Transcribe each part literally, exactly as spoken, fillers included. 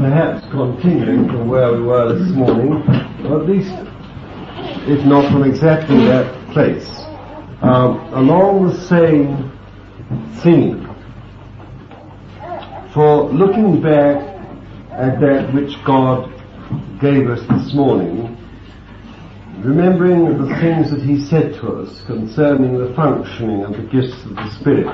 perhaps continuing from where we were this morning, or at least, if not from exactly that place, um, along the same theme. For looking back at that which God gave us this morning, remembering the things that He said to us concerning the functioning of the gifts of the Spirit,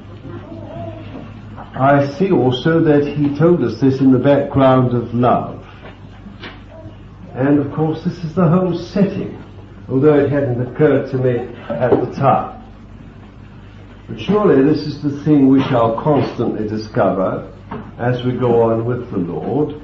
I see also that He told us this in the background of love. And of course this is the whole setting, although it hadn't occurred to me at the time. But surely this is the thing we shall constantly discover as we go on with the Lord.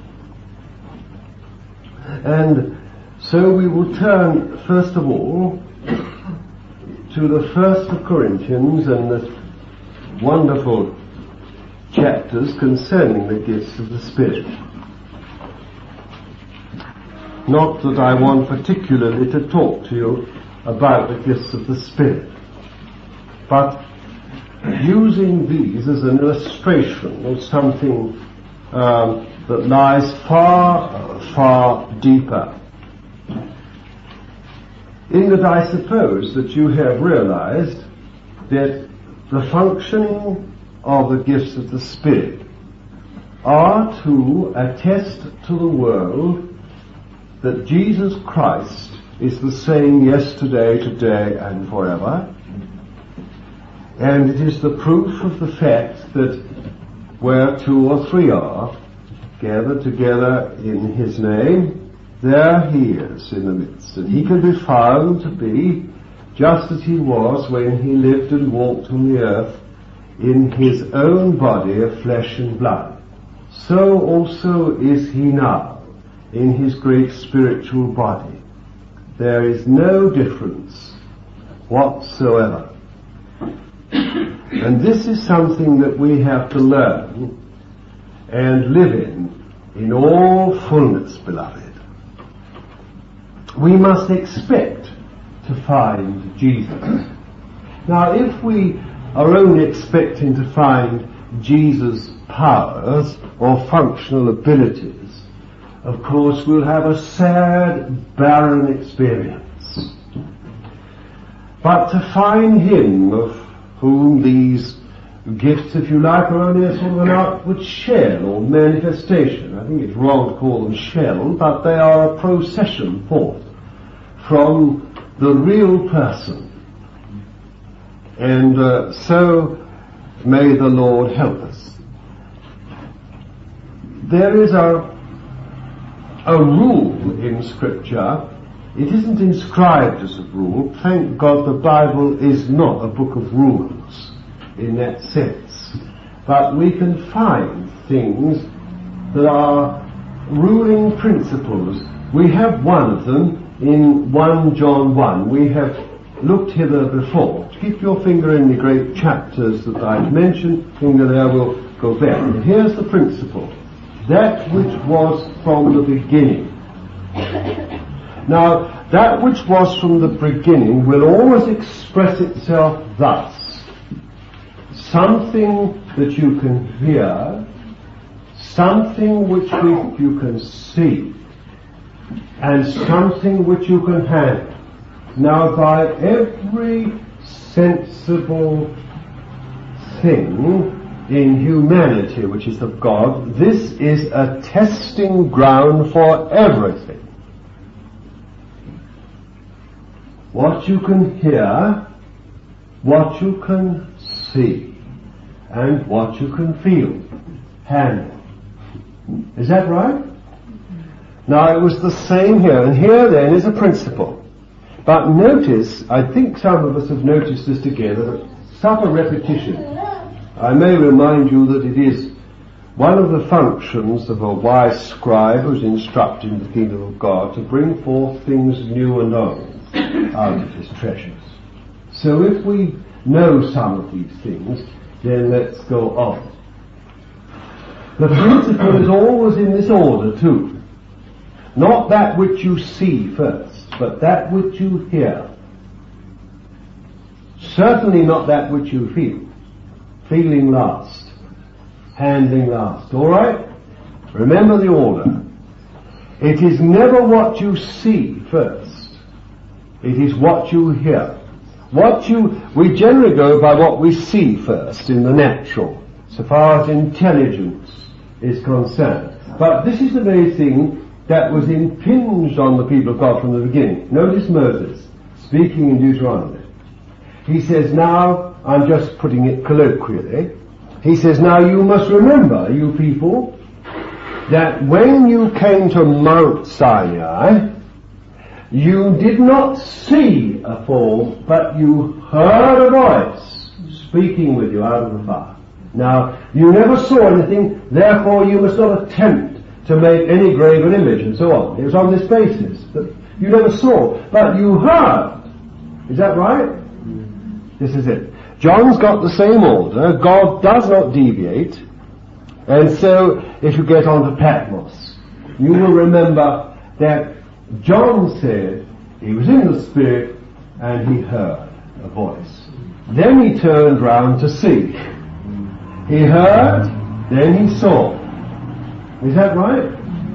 And so we will turn first of all to the first of Corinthians and the wonderful chapters concerning the gifts of the Spirit. Not that I want particularly to talk to you about the gifts of the Spirit, but using these as an illustration of something um, that lies far, far deeper. In that I suppose that you have realized that the functioning of the gifts of the Spirit are to attest to the world that Jesus Christ is the same yesterday, today, and forever. And it is the proof of the fact that where two or three are gathered together in His name, there He is in the midst. And He can be found to be just as He was when He lived and walked on the earth in His own body of flesh and blood. So also is He now in His great spiritual body. There is no difference whatsoever. And this is something that we have to learn and live in, in all fullness, beloved. We must expect to find Jesus. Now, if we are only expecting to find Jesus' powers or functional abilities, of course we'll have a sad, barren experience. But to find Him of whom these gifts, if you like, are only a sort of an outward shell or manifestation. I think it's wrong to call them shell, but they are a procession forth from the real person. And uh, so may the Lord help us. There is a, a rule in Scripture. It isn't inscribed as a rule. Thank God the Bible is not a book of rules in that sense. But we can find things that are ruling principles. We have one of them in First John one. We have looked hither before. Keep your finger in the great chapters that I've mentioned. Finger there will go there. And here's the principle. That which was from the beginning. Now, that which was from the beginning will always express itself thus. Something that you can hear, something which you can see, and something which you can handle. Now, by every sensible thing in humanity which is of God, this is a testing ground for everything. What you can hear, what you can see, and what you can feel, handle. Is that right? Now, it was the same here, and here then is a principle. But notice, I think some of us have noticed this together, suffer repetition. I may remind you that it is one of the functions of a wise scribe who's instructed in the kingdom of God to bring forth things new and old out of His treasures. So if we know some of these things, then let's go on. The principle is always in this order too. Not that which you see first, but that which you hear. Certainly not that which you feel. Feeling last. Handling last. Alright? Remember the order. It is never what you see first. It is what you hear. What you, we generally go by what we see first in the natural, so far as intelligence is concerned. But this is the very thing that was impinged on the people of God from the beginning. Notice Moses speaking in Deuteronomy. He says, now, I'm just putting it colloquially, he says, now you must remember, you people, that when you came to Mount Sinai, you did not see a form, but you heard a voice speaking with you out of the fire. Now, you never saw anything, therefore you must not attempt to make any graven image and so on. It was on this basis that you never saw, but you heard. Is that right? Mm. This is it. John's got the same order. God does not deviate. And so, if you get on to Patmos, you will remember that John said he was in the Spirit and he heard a voice. Then he turned round to see. He heard, then he saw. Is that right?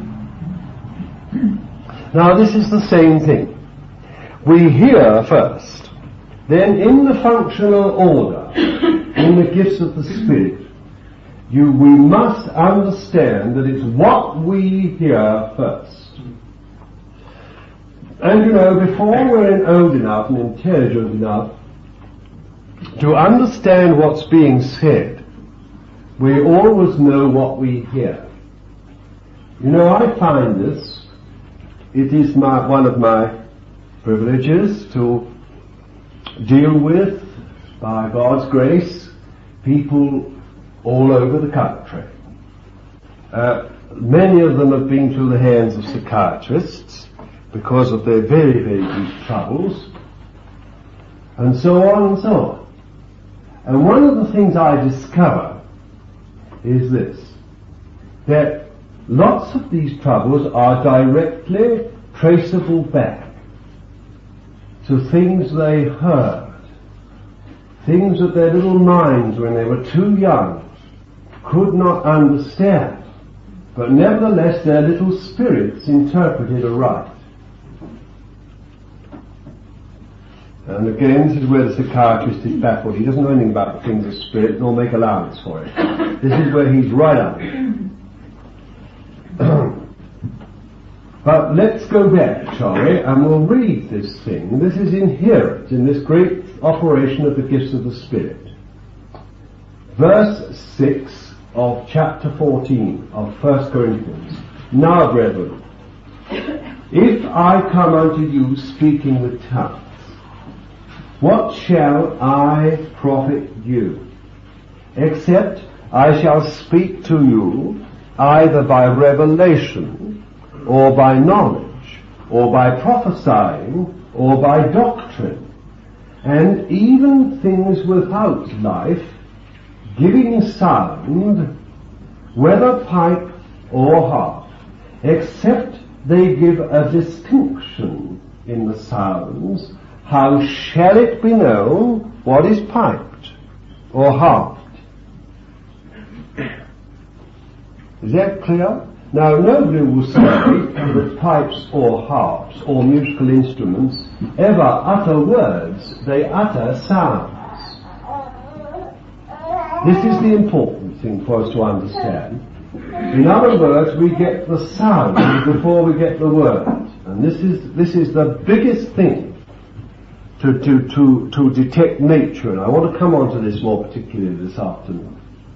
Now this is the same thing. We hear first. Then in the functional order, in the gifts of the Spirit, you, we must understand that it's what we hear first. And you know, before we're old enough and intelligent enough to understand what's being said, we always know what we hear. You know, I find this, it is my, one of my privileges to deal with, by God's grace, people all over the country. Uh, many of them have been through the hands of psychiatrists because of their very, very deep troubles, and so on and so on. And one of the things I discover is this, that lots of these troubles are directly traceable back to things they heard, things that their little minds, when they were too young, could not understand, but nevertheless their little spirits interpreted aright. And again, this is where the psychiatrist is baffled. He doesn't know anything about the things of spirit, nor make allowance for it. This is where he's right up. But let's go back, shall we, and we'll read this thing. This is inherent in this great operation of the gifts of the Spirit. Verse six of chapter fourteen of First Corinthians. Now, brethren, if I come unto you speaking with tongues, what shall I profit you? Except I shall speak to you either by revelation, or by knowledge, or by prophesying, or by doctrine, and even things without life, giving sound, whether pipe or harp, except they give a distinction in the sounds, how shall it be known what is piped or harped? Is that clear? Now, nobody will say that pipes or harps or musical instruments ever utter words, they utter sounds. This is the important thing for us to understand. In other words, we get the sound before we get the word. And this is, this is the biggest thing to, to, to, to detect nature. And I want to come on to this more particularly this afternoon.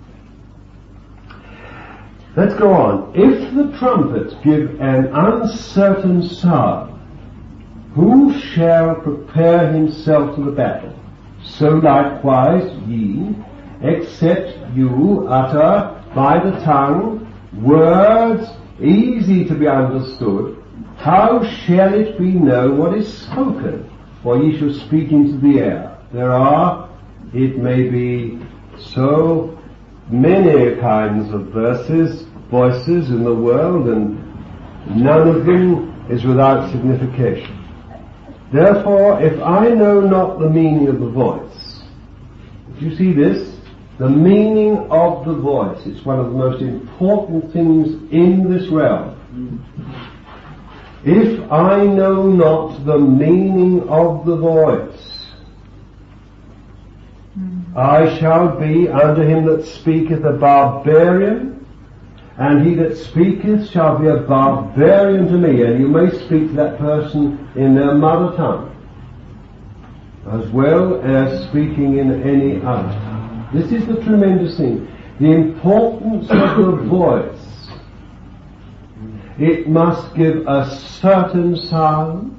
Let's go on. If the trumpets give an uncertain sound, who shall prepare himself to the battle? So likewise ye, except you utter by the tongue words easy to be understood, how shall it be known what is spoken? For ye shall speak into the air. There are, it may be so many kinds of verses, voices in the world, and none of them is without signification. Therefore, if I know not the meaning of the voice, do you see this? The meaning of the voice. It's one of the most important things in this realm. If I know not the meaning of the voice, I shall be unto him that speaketh a barbarian, and he that speaketh shall be a barbarian to me. And you may speak to that person in their mother tongue, as well as speaking in any other tongue. This is the tremendous thing. The importance of the voice. It must give a certain sound.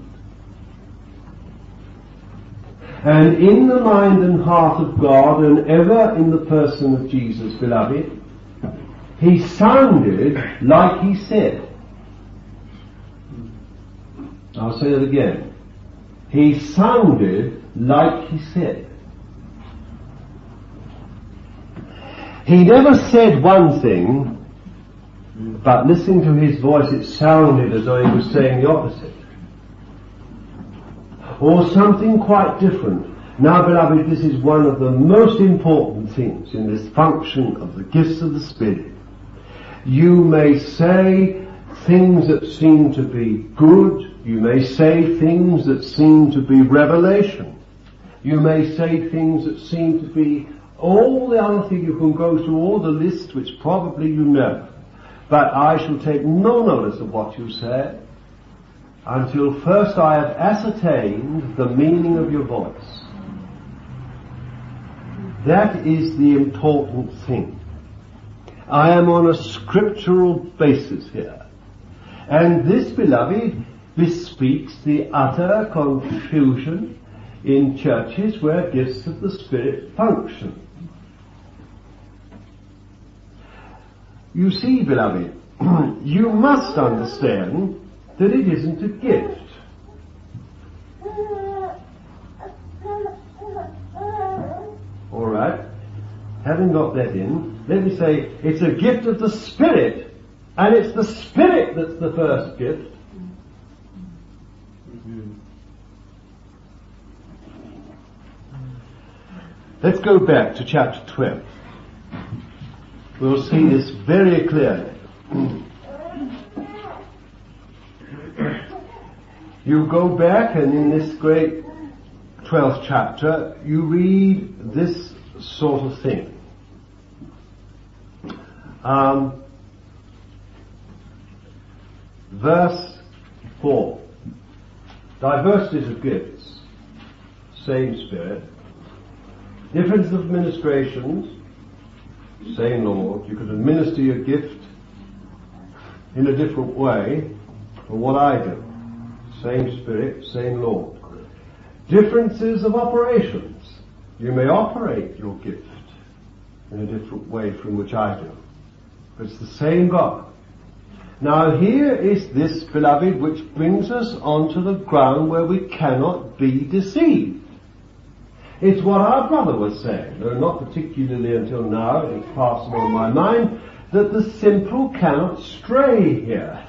And in the mind and heart of God, and ever in the person of Jesus, beloved, he sounded like he said. I'll say it again. He sounded like he said. He never said one thing, but listening to his voice it sounded as though he was saying the opposite. Or something quite different. Now, beloved, this is one of the most important things in this function of the gifts of the Spirit. You may say things that seem to be good. You may say things that seem to be revelation. You may say things that seem to be all the other things. You can go through all the list which probably you know. But I shall take no notice of what you say until first I have ascertained the meaning of your voice. That is the important thing. I am on a scriptural basis here. And this, beloved, bespeaks the utter confusion in churches where gifts of the Spirit function. You see, beloved, you must understand that it isn't a gift. All right. Having got that in, let me say it's a gift of the Spirit, and it's the Spirit that's the first gift. Let's go back to chapter twelve. We'll see this very clearly. You go back, and in this great twelfth chapter, you read this sort of thing. Um, verse four. Diversities of gifts, same Spirit. Difference of administrations, same Lord. You could administer your gift in a different way from what I do. Same Spirit, same Lord. Differences of operations. You may operate your gift in a different way from which I do. But it's the same God. Now here is this, beloved, which brings us onto the ground where we cannot be deceived. It's what our brother was saying, though not particularly until now, it's passed on my mind, that the simple cannot stray here.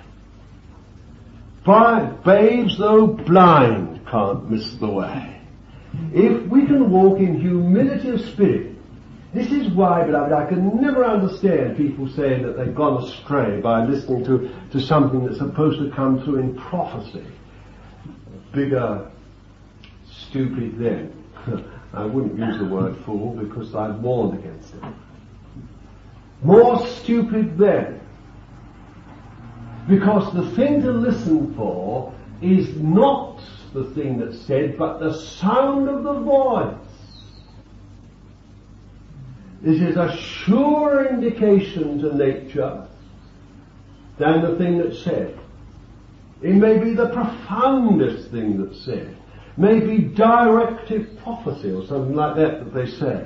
But babes, though blind, can't miss the way. If we can walk in humility of spirit, this is why, beloved, I can never understand people saying that they've gone astray by listening to, to something that's supposed to come through in prophecy. Bigger, stupid then. I wouldn't use the word fool because I've warned against it. More stupid then. Because the thing to listen for is not the thing that's said, but the sound of the voice. This is a sure indication to nature than the thing that's said. It may be the profoundest thing that's said. Maybe directive prophecy or something like that that they say.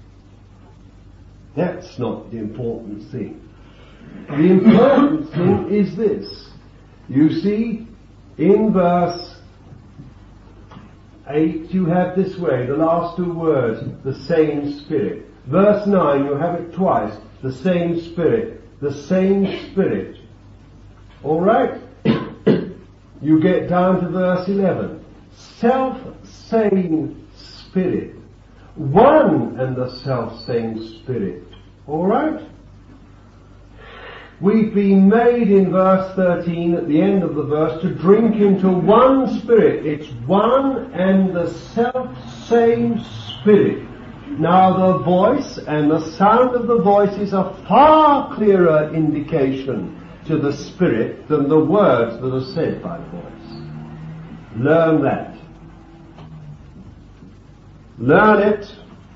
That's not the important thing. The important thing is this. You see, in verse eight you have this way, the last two words, the same Spirit. Verse nine you have it twice, the same Spirit, the same Spirit. Alright? You get down to verse eleven. Self-same Spirit. one and the self-same Spirit. Alright? We've been made in verse thirteen, at the end of the verse, to drink into one Spirit. It's one and the self-same Spirit. Now the voice and the sound of the voice is a far clearer indication to the Spirit than the words that are said by the voice. Learn that. Learn it,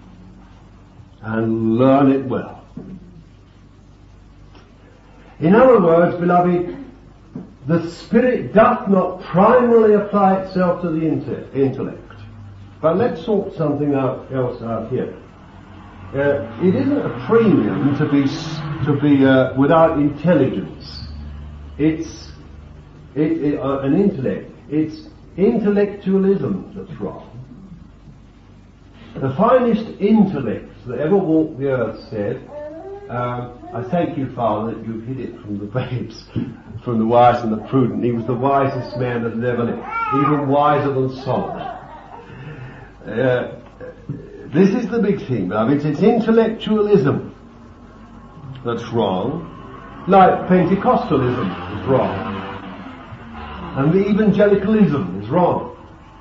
and learn it well. In other words, beloved, the Spirit doth not primarily apply itself to the intellect. But let's sort something out, else out here. Uh, it isn't a premium to be to be uh, without intelligence. It's it, it, uh, an intellect. It's intellectualism that's wrong. The finest intellects that ever walked the earth said, uh, I thank you, Father, that you've hid it from the babes, from the wise and the prudent. He was the wisest man that had ever lived, even wiser than Solomon. Uh, this is the big thing, beloved. It's intellectualism that's wrong, like Pentecostalism is wrong, and the evangelicalism is wrong.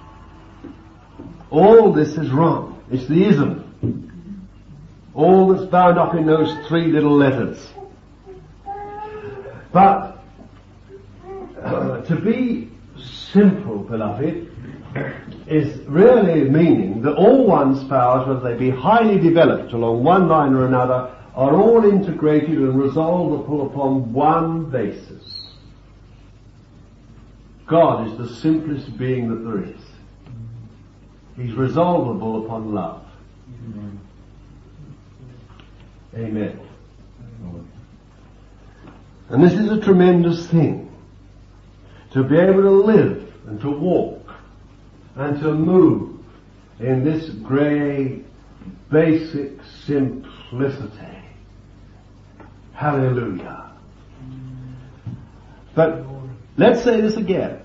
All this is wrong. It's the ism. All that's bound up in those three little letters. But uh, to be simple, beloved, is really meaning that all one's powers, whether they be highly developed along one line or another, are all integrated and resolved upon one basis. God is the simplest being that there is. He's resolvable upon love. Amen. Amen. And this is a tremendous thing. To be able to live and to walk and to move in this great basic simplicity. Hallelujah. But let's say this again.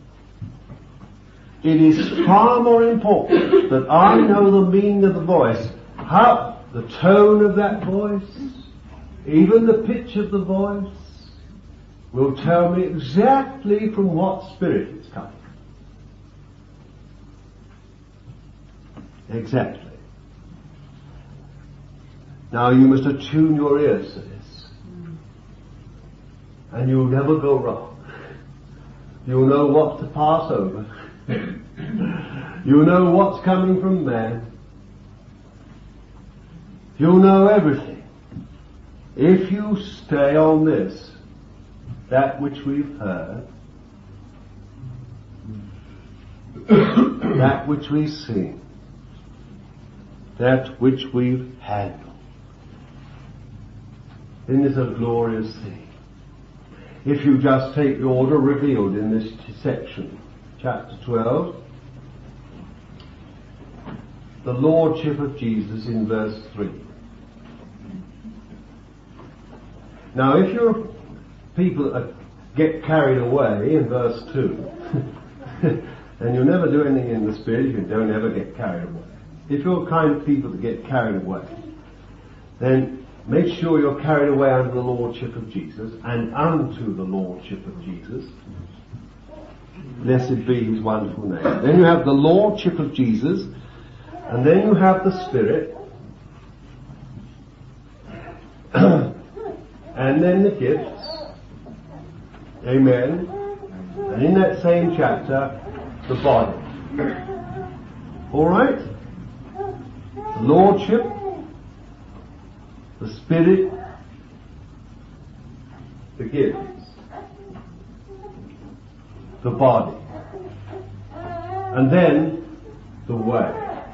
It is far more important that I know the meaning of the voice, how the tone of that voice, even the pitch of the voice, will tell me exactly from what spirit it's coming. Exactly. Now you must attune your ears to this, and you'll never go wrong. You'll know what to pass over. You'll know what's coming from man. You'll know everything. If you stay on this, that which we've heard, that which we've seen, that which we've handled. Isn't this a glorious thing? If you just take the order revealed in this section, chapter twelve, the Lordship of Jesus in verse three. Now if you're people that get carried away in verse two, and you'll never do anything in the Spirit if you don't ever get carried away. If you're the kind of people that get carried away, then make sure you're carried away under the Lordship of Jesus and unto the Lordship of Jesus. Blessed be His wonderful name. Then you have the Lordship of Jesus, and then you have the Spirit, and then the gifts. Amen. And in that same chapter, the body. Alright? The Lordship, the Spirit, the gifts, the body, and then the way,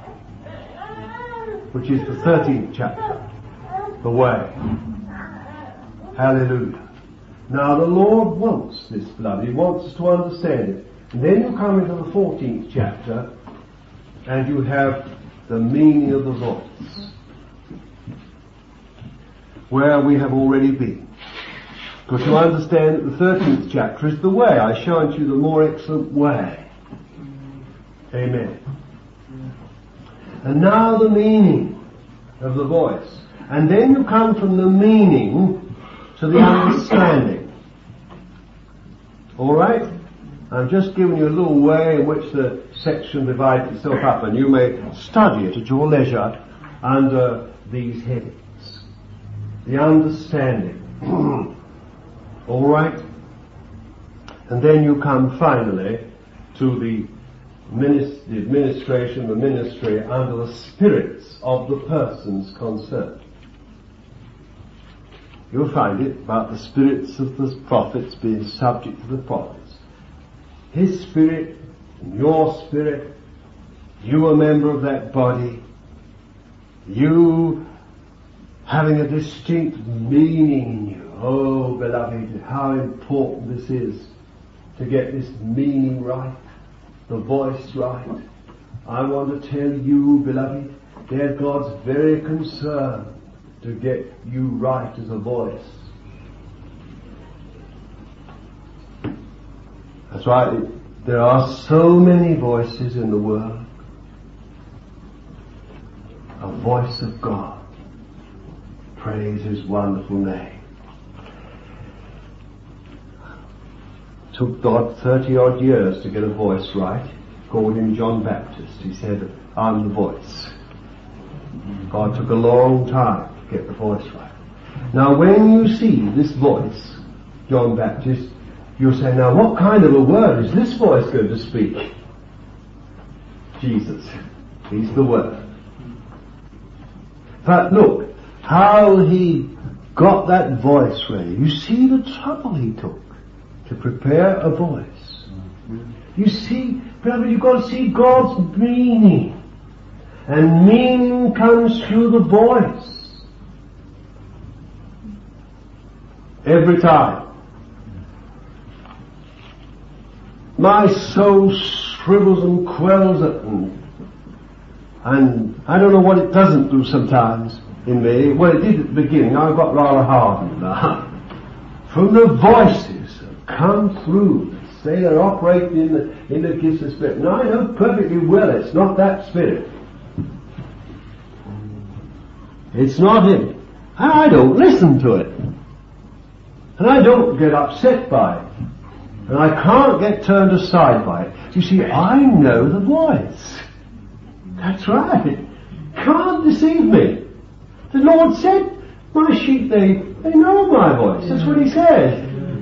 which is the thirteenth chapter, the way. Hallelujah. Now the Lord wants this, beloved. He wants us to understand it. And then you come into the fourteenth chapter, and you have the meaning of the voice, where we have already been. Because you understand that the thirteenth chapter is the way. I show unto you the more excellent way. Amen. And now the meaning of the voice. And then you come from the meaning to the understanding. Alright? I'm just giving you a little way in which the section divides itself up, and you may study it at your leisure under these headings. The understanding. Alright? And then you come finally to the, minis- the administration, the ministry under the spirits of the persons concerned. You'll find it about the spirits of the prophets being subject to the prophets. His spirit, and your spirit, you a member of that body, you having a distinct meaning in you. Oh, beloved, how important this is to get this meaning right, the voice right. I want to tell you, beloved, that God's very concerned to get you right as a voice. That's right. There are so many voices in the world. A voice of God. Praise His wonderful name. It took God thirty odd years to get a voice right. Called him John Baptist. He said, I'm the voice. God took a long time to get the voice right. Now when you see this voice, John Baptist, you'll say, now what kind of a word is this voice going to speak? Jesus. He's the Word. But look, how he got that voice ready. You see the trouble he took to prepare a voice. You see, beloved, you've got to see God's meaning. And meaning comes through the voice. Every time. My soul shrivels and quells it, and, and I don't know what it doesn't do sometimes in me. Well, it did at the beginning. I got rather hardened now. From the voices that come through, say they're operating in the, in the gifts of Spirit. And I know perfectly well it's not that Spirit. It's not Him. And I don't listen to it. And I don't get upset by it. And I can't get turned aside by it. You see, I know the voice. That's right. Can't deceive me. The Lord said, my sheep, they, they know my voice. That's what He said.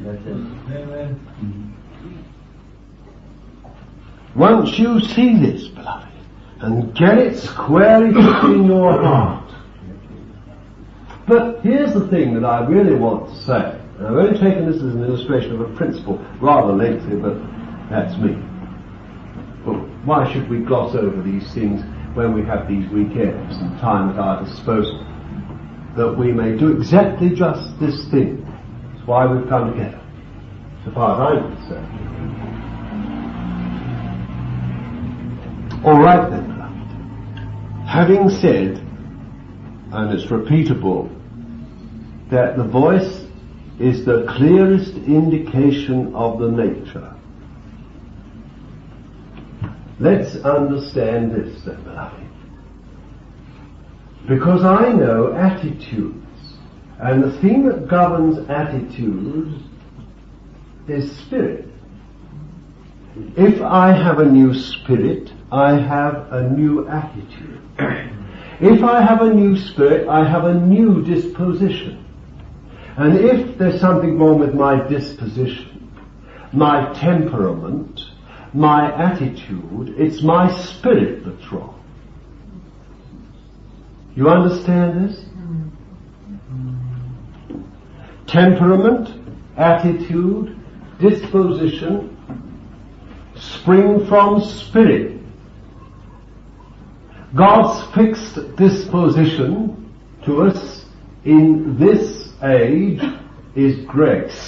Once you see this, beloved, and get it squarely put in your heart. But here's the thing that I really want to say. And I've only taken this as an illustration of a principle, rather lengthy, but that's me. But why should we gloss over these things when we have these weekends and time at our disposal? That we may do exactly just this thing. That's why we've come together, so far as I'm concerned. All right then, beloved. Having said, and it's repeatable, that the voice is the clearest indication of the nature. Let's understand this then, beloved. Because I know attitudes, and the thing that governs attitudes is spirit. If I have a new spirit, I have a new attitude. If I have a new spirit, I have a new disposition. And if there's something wrong with my disposition, my temperament, my attitude, it's my spirit that's wrong. You understand this? Temperament, attitude, disposition spring from spirit. God's fixed disposition to us in this age is grace.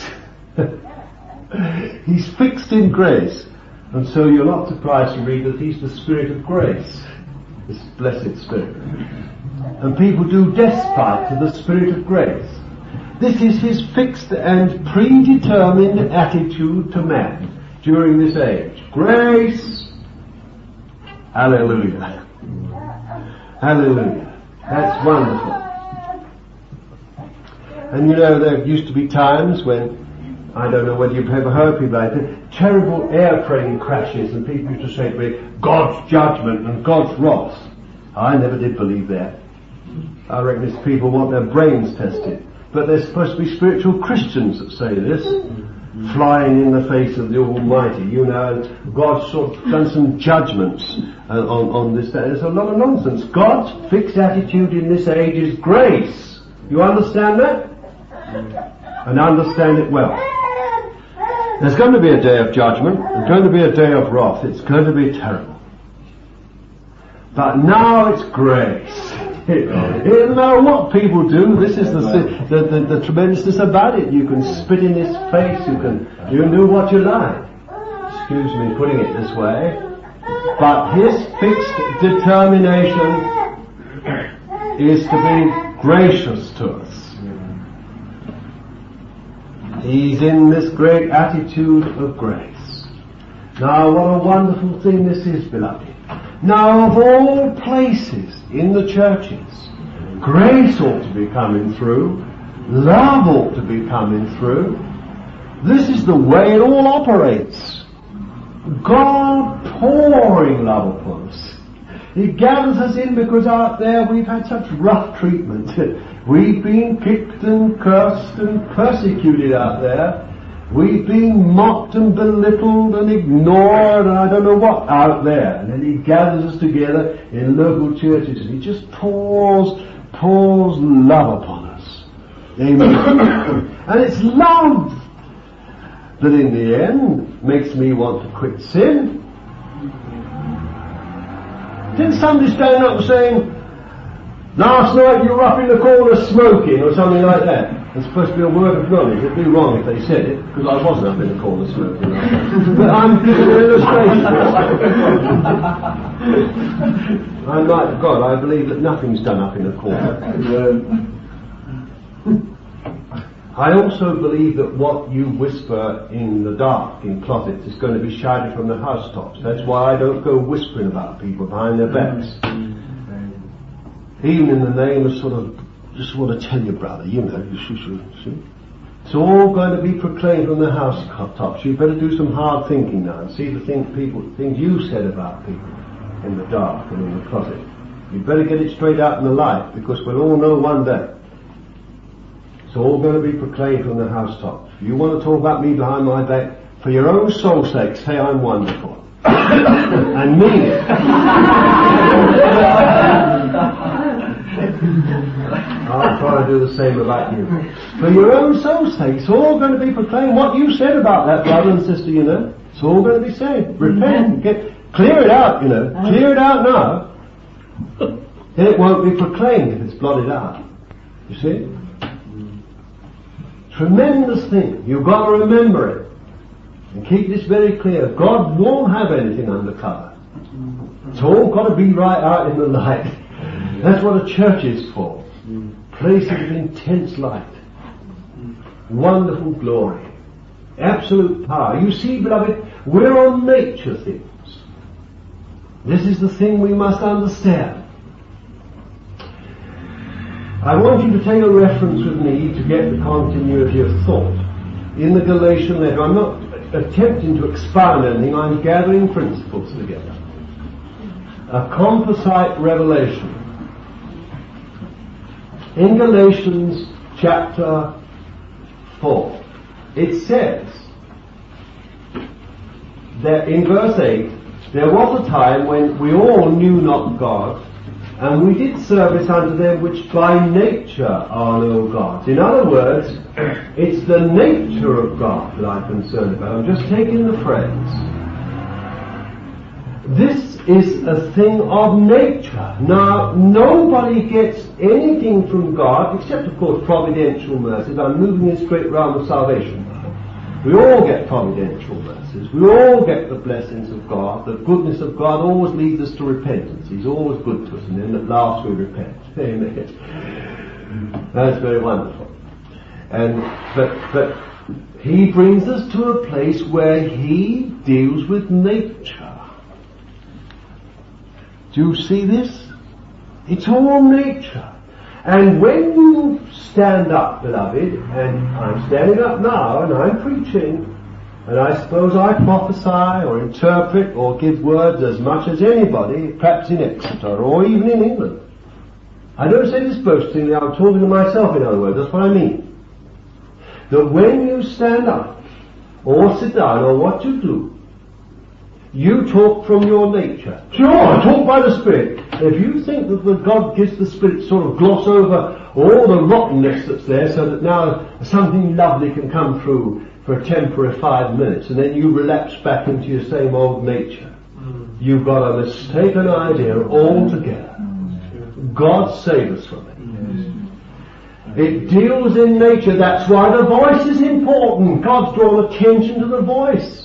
He's fixed in grace. And so you're not surprised to read that He's the Spirit of grace. This blessed Spirit. And people do despite to the Spirit of grace. This is His fixed and predetermined attitude to man during this age. Grace. Hallelujah. Hallelujah. That's wonderful. And you know, there used to be times when, I don't know whether you've ever heard people like that, terrible airplane crashes, and people used to say to me, God's judgment and God's wrath. I never did believe that. I reckon these people want their brains tested. But they're supposed to be spiritual Christians that say this, flying in the face of the Almighty. You know, God's sort of done some judgments uh, on, on this. There's a lot of nonsense. God's fixed attitude in this age is grace. You understand that? And understand it well. There's going to be a day of judgment. There's going to be a day of wrath. It's going to be terrible. But now it's grace. It, it, no matter what people do, this is the, the, the, the tremendousness about it. You can spit in his face, you can, you can do what you like. Excuse me putting it this way. But his fixed determination is to be gracious to us. He's in this great attitude of grace. Now what a wonderful thing this is, beloved. Now of all places in the churches, grace ought to be coming through, love ought to be coming through. This is the way it all operates. God pouring love upon us. He gathers us in because out there we've had such rough treatment. We've been kicked and cursed and persecuted out there. We've been mocked and belittled and ignored and I don't know what out there. And then he gathers us together in local churches and he just pours, pours love upon us. Amen. And it's love that in the end makes me want to quit sin. Didn't somebody stand up and saying, last night you were up in the corner smoking or something like that? It's supposed to be a word of knowledge. It'd be wrong if they said it, because I wasn't up in the corner smoking. But I'm giving an illustration. I like God, I believe that nothing's done up in the corner. I also believe that what you whisper in the dark, in closets, is going to be shouted from the housetops. That's why I don't go whispering about people behind their backs. Even in the name of sort of, just want to tell you, brother, you know, you should, should, should. It's all going to be proclaimed from the housetops. You better do some hard thinking now and see the things people, things you said about people in the dark and in the closet. You better get it straight out in the light, because we'll all know one day. It's all going to be proclaimed from the housetops. If you want to talk about me behind my back, for your own soul's sake, say I'm wonderful. And mean it. I'll try to do the same about you. For your own soul's sake, it's all going to be proclaimed. What you said about that, brother and sister, you know, it's all going to be said. Repent, get, clear it out, you know, clear it out now. Then it won't be proclaimed if it's blotted out. You see? Tremendous thing. You've got to remember it. And keep this very clear. God won't have anything undercover. It's all got to be right out in the light. That's what a church is for. Places of intense light. Wonderful glory. Absolute power. You see, beloved, we're on nature things. This is the thing we must understand. I want you to take a reference with me to get the continuity of thought. In the Galatian letter, I'm not attempting to expound anything, I'm gathering principles together. A composite revelation. In Galatians chapter four, it says that in verse eight, there was a time when we all knew not God, and we did service unto them which by nature are no gods. In other words, it's the nature of God that I'm concerned about. I'm just taking the phrase. This is a thing of nature. Now, nobody gets anything from God, except of course providential mercies. I'm moving in straight round the salvation. We all get providential mercies. We all get the blessings of God. The goodness of God always leads us to repentance. He's always good to us, and then at last we repent. Amen. That's very wonderful. And but but He brings us to a place where He deals with nature. Do you see this? It's all nature. And when you stand up, beloved, and I'm standing up now and I'm preaching, and I suppose I prophesy or interpret or give words as much as anybody, perhaps in Exeter or even in England. I don't say this boastingly, I'm talking to myself in other words, that's what I mean. That when you stand up, or sit down, or what you do, you talk from your nature. Sure, I talk by the Spirit. If you think that the God gives the Spirit to sort of gloss over all the rottenness that's there so that now something lovely can come through for a temporary five minutes and then you relapse back into your same old nature, mm. you've got a mistaken idea altogether. Mm. God save us from it. Mm. It deals in nature. That's why the voice is important. God's drawn attention to the voice.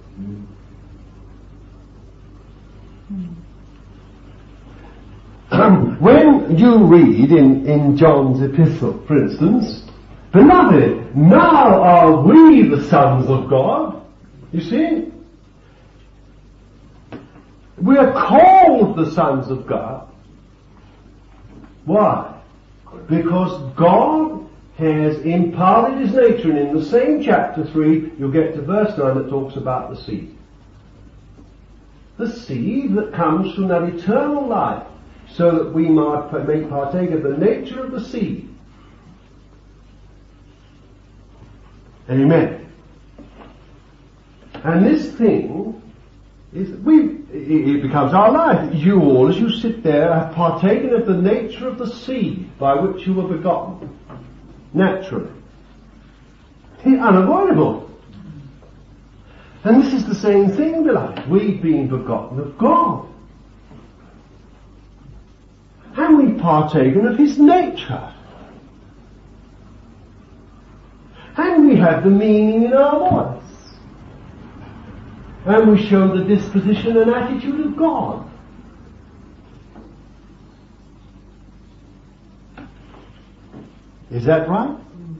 When you read in, in John's epistle, for instance, beloved, now are we the sons of God. You see? We are called the sons of God. Why? Because God has imparted His nature, and in the same chapter three, you'll get to verse nine that talks about the seed. The seed that comes from that eternal life, so that we might make partake of the nature of the seed. Amen. And this thing is, we, it becomes our life. You all, as you sit there, have partaken of the nature of the seed by which you were begotten. Naturally. It's unavoidable. And this is the same thing, beloved. We've been begotten of God. And we've partaken of His nature. And we have the meaning in our voice. And we show the disposition and attitude of God. Is that right?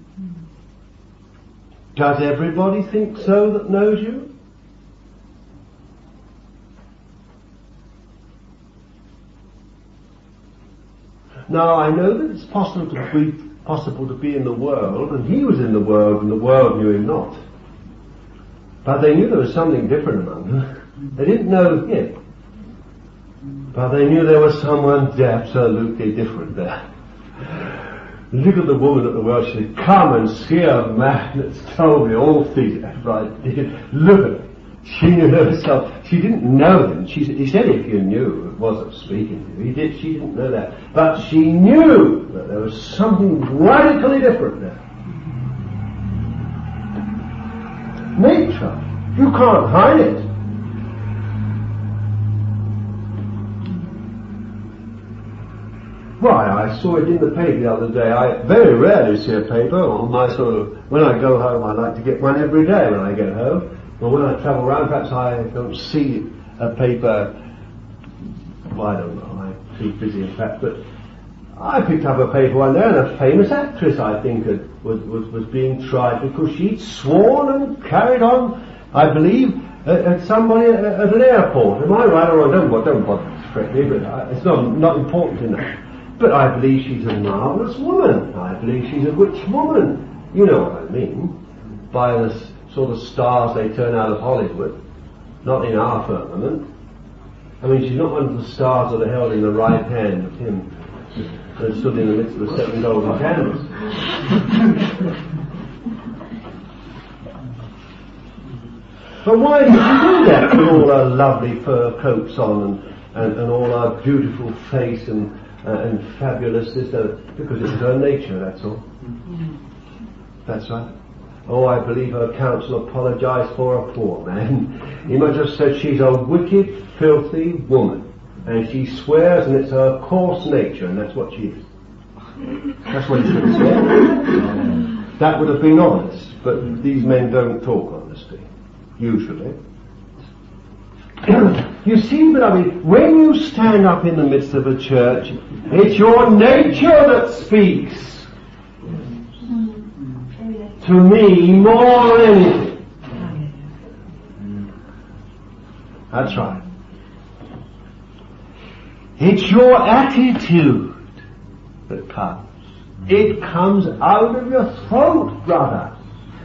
Does everybody think so that knows you? Now, I know that it's possible to be possible to be in the world, and he was in the world, and the world knew him not. But they knew there was something different among them. They didn't know him, but they knew there was someone absolutely different there. Look at the woman at the well. She said, "Come and see a man that's told me all things." That's right. Look at her. She knew herself. She didn't know him. She, he said, "If you knew," it wasn't speaking to you. He did. She didn't know that, but she knew that there was something radically different there. Nature. You can't hide it. Why, I saw it in the paper the other day. I very rarely see a paper on my sort of, when I go home I like to get one every day when I get home. But when I travel around, perhaps I don't see a paper. Well, I don't know, I'm too busy in fact, but I picked up a paper one day and a famous actress, I think, had, was, was, was being tried because she'd sworn and carried on, I believe, at, at somebody at, at an airport. Am I right? Or I don't, well, don't bother to correct me, but I, it's not, not important enough. But I believe she's a marvellous woman. I believe she's a rich woman. You know what I mean. By the sort of stars they turn out of Hollywood. Not in our firmament. I mean, she's not one of the stars that are held in the right hand of him that stood in the midst of the seven golden candles. But why did she do that with all her lovely fur coats on and, and, and all her beautiful face and Uh, and fabulousness, uh, because it's her nature, that's all. That's right. Oh, I believe her counsel apologised for a poor man. He must have said she's a wicked, filthy woman. And she swears, and it's her coarse nature, and that's what she is. That's what he should have said. That would have been honest, but these men don't talk honesty, usually. You see, beloved, when you stand up in the midst of a church, it's your nature that speaks to me more than anything. That's right. It's your attitude that counts. It comes out of your throat, brother.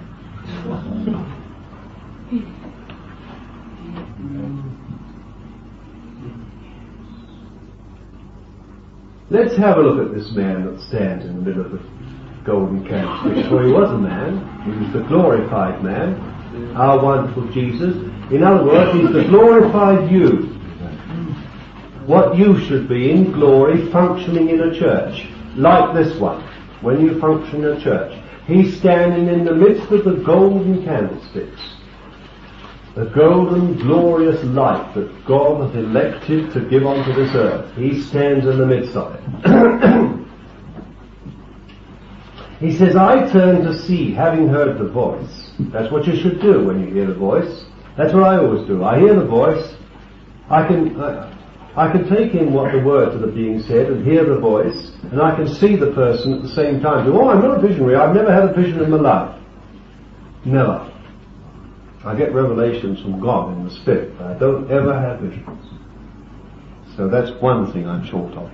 Let's have a look at this man that stands in the middle of the golden candlestick. For he was a man. He was the glorified man. Our wonderful Jesus. In other words, he's the glorified you. What you should be in glory, functioning in a church. Like this one. When you function in a church. He's standing in the midst of the golden candlesticks. The golden, glorious light that God has elected to give onto this earth. He stands in the midst of it. He says, I turn to see, having heard the voice. That's what you should do when you hear the voice. That's what I always do. I hear the voice. I can, I, I can take in what the words that are being said and hear the voice, and I can see the person at the same time. Oh, I'm not a visionary. I've never had a vision in my life. Never. I get revelations from God in the Spirit, but I don't ever have visions. So that's one thing I'm short of.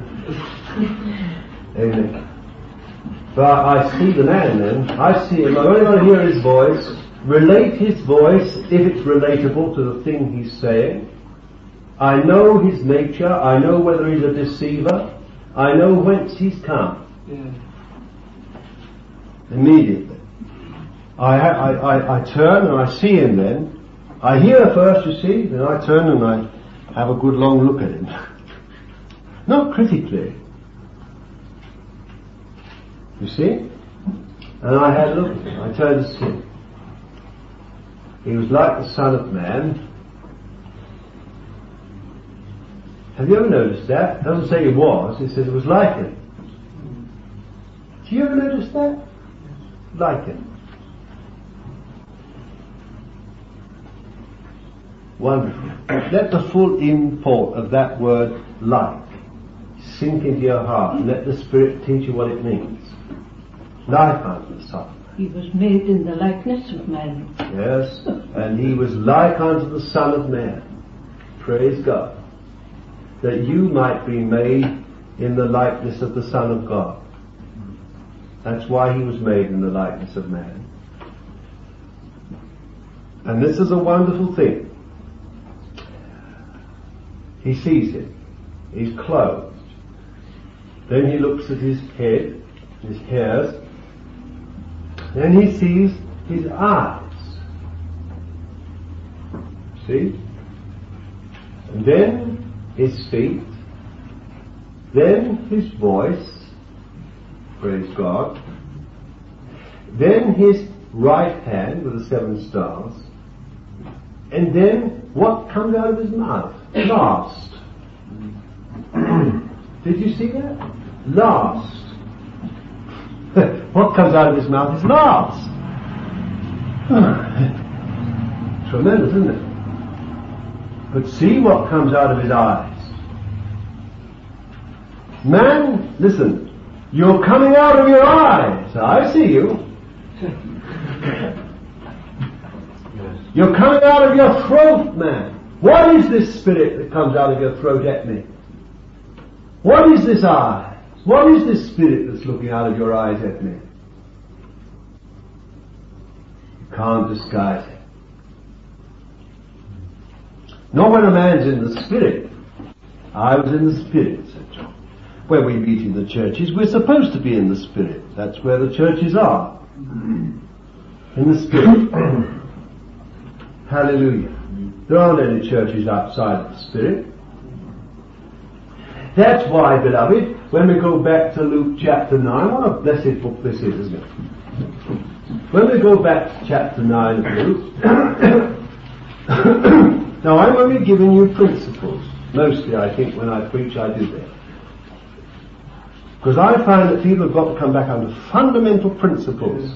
Amen. But I see the man then. I see him. I only want to hear his voice, relate his voice, if it's relatable to the thing he's saying. I know his nature. I know whether he's a deceiver. I know whence he's come. Yeah. Immediately. I, I, I, I turn and I see him then. I hear first, you see, then I turn and I have a good long look at him. Not critically. You see? And I had a look at him. I turned to see him. He was like the Son of Man. Have you ever noticed that? It doesn't say he was, it says it was like him. Do you ever notice that? Like him. Wonderful. Let the full import of that word like sink into your heart and let the Spirit teach you what it means. Like unto the Son. He was made in the likeness of man. Yes, and he was like unto the Son of Man. Praise God. That you might be made in the likeness of the Son of God. That's why he was made in the likeness of man. And this is a wonderful thing. He sees it. He's clothed. Then he looks at his head, his hairs. Then he sees his eyes. See? And then his feet. Then his voice. Praise God. Then his right hand with the seven stars. And then what comes out of his mouth? Last. Did you see that? Last. What comes out of his mouth is last. Tremendous, isn't it? But see what comes out of his eyes. Man, listen. You're coming out of your eyes. I see you. You're coming out of your throat, man. What is this spirit that comes out of your throat at me? What is this eye? What is this spirit that's looking out of your eyes at me? You can't disguise it. Not when a man's in the spirit. I was in the spirit, said John. Where we meet in the churches, we're supposed to be in the spirit. That's where the churches are. In the spirit. Hallelujah. There aren't any churches outside of the Spirit. That's why, beloved, when we go back to Luke chapter nine, what a blessed book this is, isn't it? When we go back to chapter nine of Luke, now I'm only giving you principles. Mostly, I think, when I preach, I do that. Because I find that people have got to come back under fundamental principles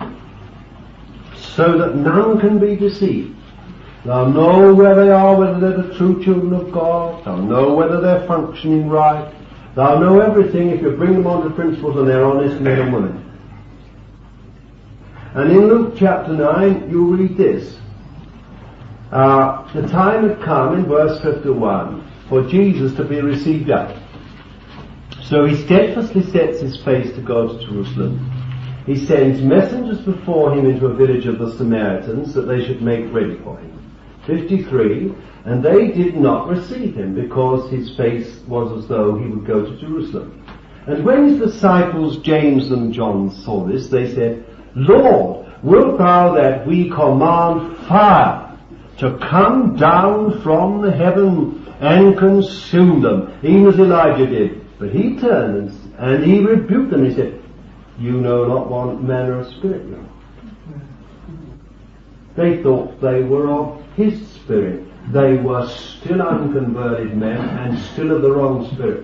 so that none can be deceived. They'll know where they are, whether they're the true children of God. They'll know whether they're functioning right. They'll know everything if you bring them on to principles and they're honest men and women. And in Luke chapter nine, you read this. Uh, the time had come, in verse fifty-one, for Jesus to be received up. So he steadfastly sets his face to go to Jerusalem. He sends messengers before him into a village of the Samaritans that they should make ready for him. fifty-three, and they did not receive him because his face was as though he would go to Jerusalem. And when his disciples James and John saw this, they said, Lord, wilt thou that we command fire to come down from the heaven and consume them, even as Elijah did? But he turned and, and he rebuked them. He said, you know not what manner of spirit you are. They thought they were of his spirit. They were still unconverted men and still of the wrong spirit.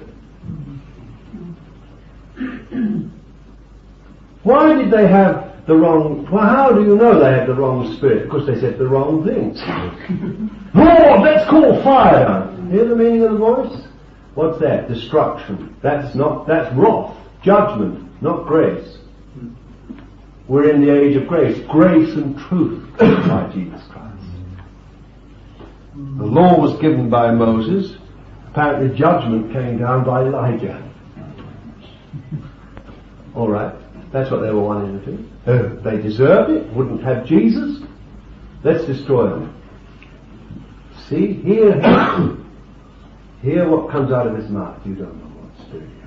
Why did they have the wrong... Well, how do you know they had the wrong spirit? Because they said the wrong things. Lord, let's call fire down. Hear the meaning of the voice? What's that? Destruction. That's not... That's wrath. Judgment, not grace. We're in the age of grace. Grace and truth by Jesus Christ. The law was given by Moses. Apparently judgment came down by Elijah. All right. That's what they were wanting to do. Uh, they deserved it. Wouldn't have Jesus. Let's destroy them. See, hear, hear what comes out of his mouth. You don't know what spirit you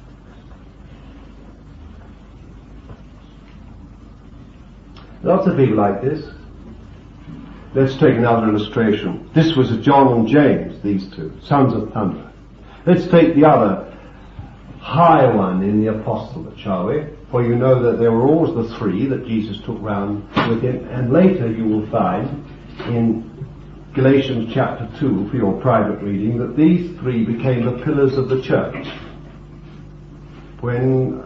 are. Lots of people like this. Let's take another illustration. This was John and James, these two, sons of thunder. Let's take the other high one in the apostolate, shall we? For you know that there were always the three that Jesus took round with him, and later you will find in Galatians chapter two, for your private reading, that these three became the pillars of the church. When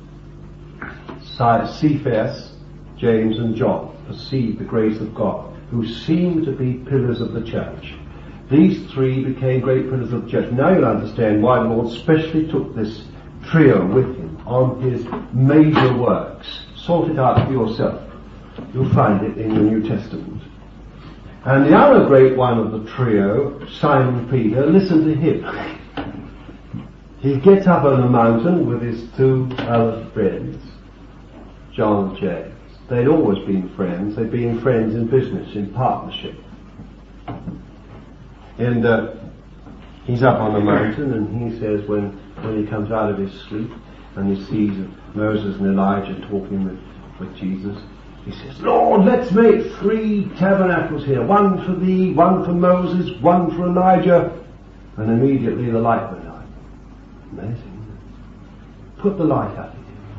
Cephas, James and John perceived the grace of God, who seemed to be pillars of the church, these three became great pillars of the church. Now you'll understand why the Lord specially took this trio with him on his major works. Sort it out for yourself. You'll find it in the New Testament. And the other great one of the trio, Simon Peter, listen to him. He gets up on a mountain with his two other friends, John and James. They'd always been friends. They'd been friends in business, in partnership. And uh, he's up on the mountain, and he says when, when he comes out of his sleep and he sees Moses and Elijah talking with, with Jesus, he says, Lord, let's make three tabernacles here. One for thee, one for Moses, one for Elijah. And immediately the light went out. Amazing. Put the light out.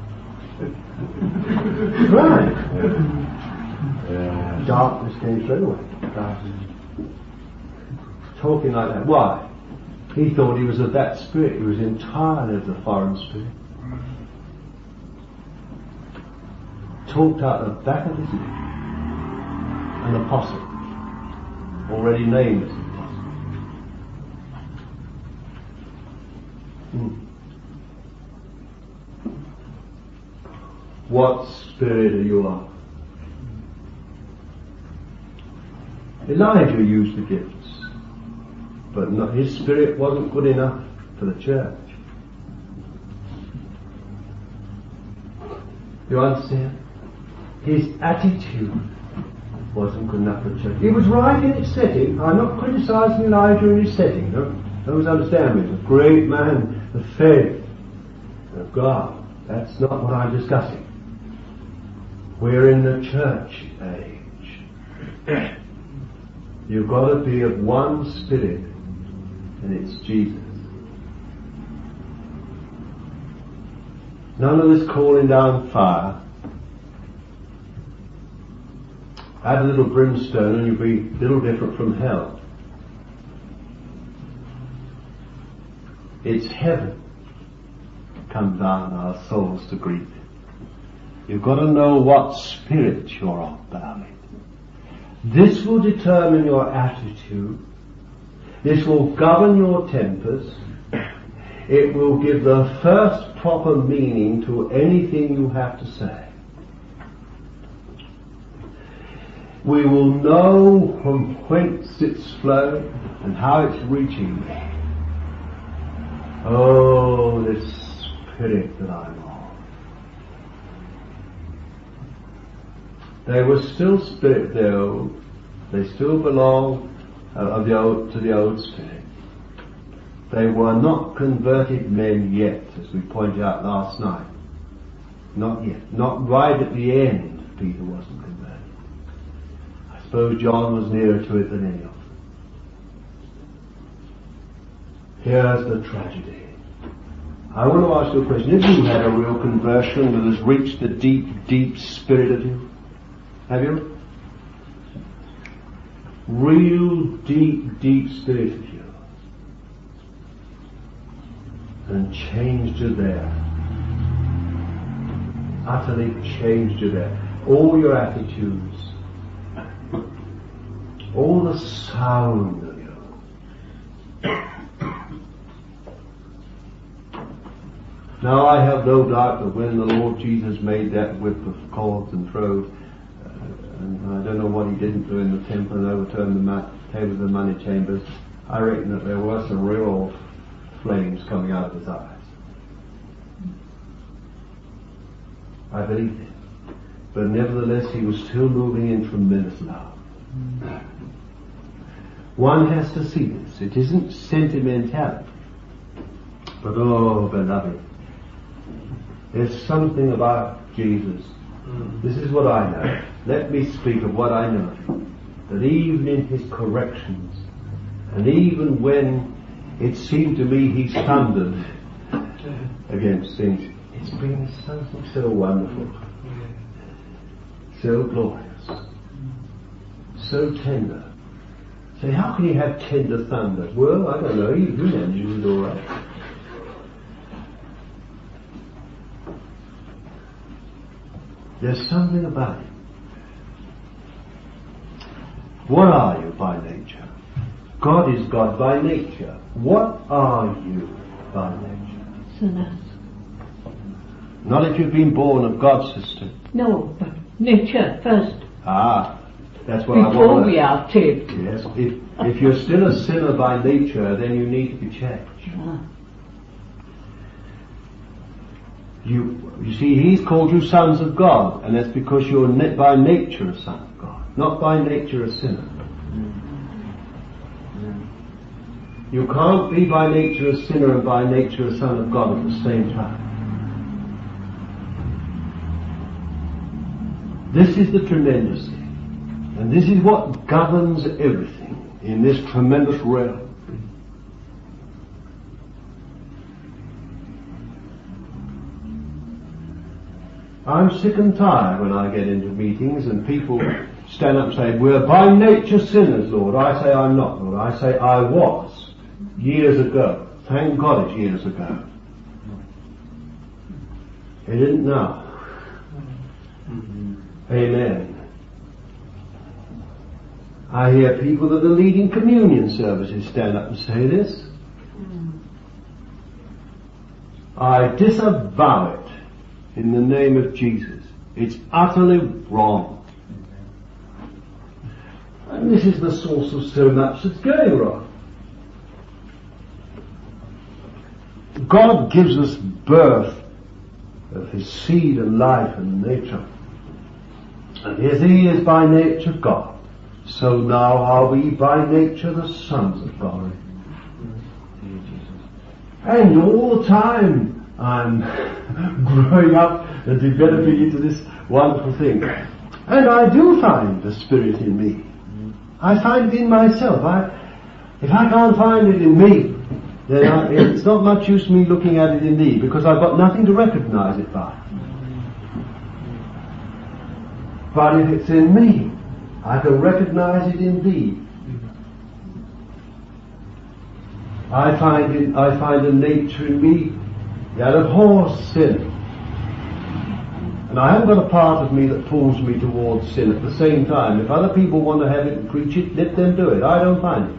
Right. Yeah. Darkness came straight away. Darkness. Talking like that. Why? He thought he was of that spirit. He was entirely of the foreign spirit. Talked out the back of his neck. An apostle. Already named as an apostle. Hmm. What spirit are you of? Elijah used the gifts, but not, his spirit wasn't good enough for the church. You understand? His attitude wasn't good enough for the church. He was right in its setting. I'm not criticizing Elijah in his setting. No, don't understand me. He's a great man, the faith of God. That's not what I'm discussing. We're in the church age. You've got to be of one spirit, and it's Jesus. None of this calling down fire. Add a little brimstone and you'll be a little different from hell. It's heaven come down our souls to greet. You've got to know what spirit you're of, darling. This will determine your attitude. This will govern your tempers. It will give the first proper meaning to anything you have to say. we will know from whence it's flowed and how it's reaching me. Oh, this Spirit that I'm of. They were still spirit, the old. They still belong uh, of the old, to the old spirit. They were not converted men yet, as we pointed out last night. Not yet. Not right at the end, Peter wasn't converted. I suppose John was nearer to it than any of them. Here's the tragedy. I want to ask you a question. Have you had a real conversion that has reached the deep, deep spirit of you? Have you? Real deep, deep spirit of you. And changed you there. Utterly changed you there. All your attitudes. All the sound of you. Now I have no doubt that when the Lord Jesus made that whip of cords and throws, uh, and I don't know what he didn't do in the temple and overturn the ma- tables of the money chambers, I reckon that there were some real flames coming out of his eyes. I believe it. But nevertheless he was still moving in tremendous love. One has to see this. It isn't sentimentality. But oh, beloved, there's something about Jesus. This is what I know. Let me speak of what I know. That even in his corrections, and even when it seemed to me he thundered against things, it's been something so wonderful, so glorious, so tender. Say, how can you have tender thunder? Well, I don't know. You, you manage it all right. There's something about it. What are you by nature? God is God by nature. What are you by nature? Sinners. Not if you've been born of God's system. No, but nature first. Ah, that's what I want to Before know. we are saved. Yes, if, if you're still a sinner by nature, then you need to be changed. Ah. You, you see, he's called you sons of God, and that's because you're na- by nature a son of God, not by nature a sinner. You can't be by nature a sinner and by nature a son of God at the same time. This is the tremendous thing, and this is what governs everything in this tremendous realm. I'm sick and tired when I get into meetings and people stand up and say, we're by nature sinners, Lord. I say, I'm not, Lord. I say, I was years ago. Thank God it's years ago. He didn't know. Amen. I hear people that are leading communion services stand up and say this. I disavow it. In the name of Jesus. It's utterly wrong. And this is the source of so much that's going wrong. God gives us birth of his seed and life and nature. And as he is by nature God, so now are we by nature the sons of God. And all the time I'm growing up and developing into this wonderful thing. And I do find the Spirit in me. I find it in myself. I, if I can't find it in me, then I, it's not much use me looking at it in thee, because I've got nothing to recognize it by. But if it's in me, I can recognize it in thee. I find it, I find a nature in me that abhors sin. And I haven't got a part of me that pulls me towards sin at the same time. If other people want to have it and preach it, let them do it. I don't find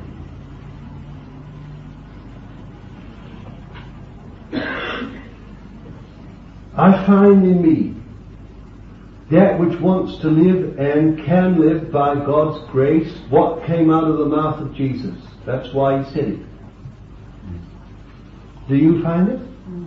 it. I find in me that which wants to live and can live by God's grace, what came out of the mouth of Jesus. That's why he said it. Do you find it?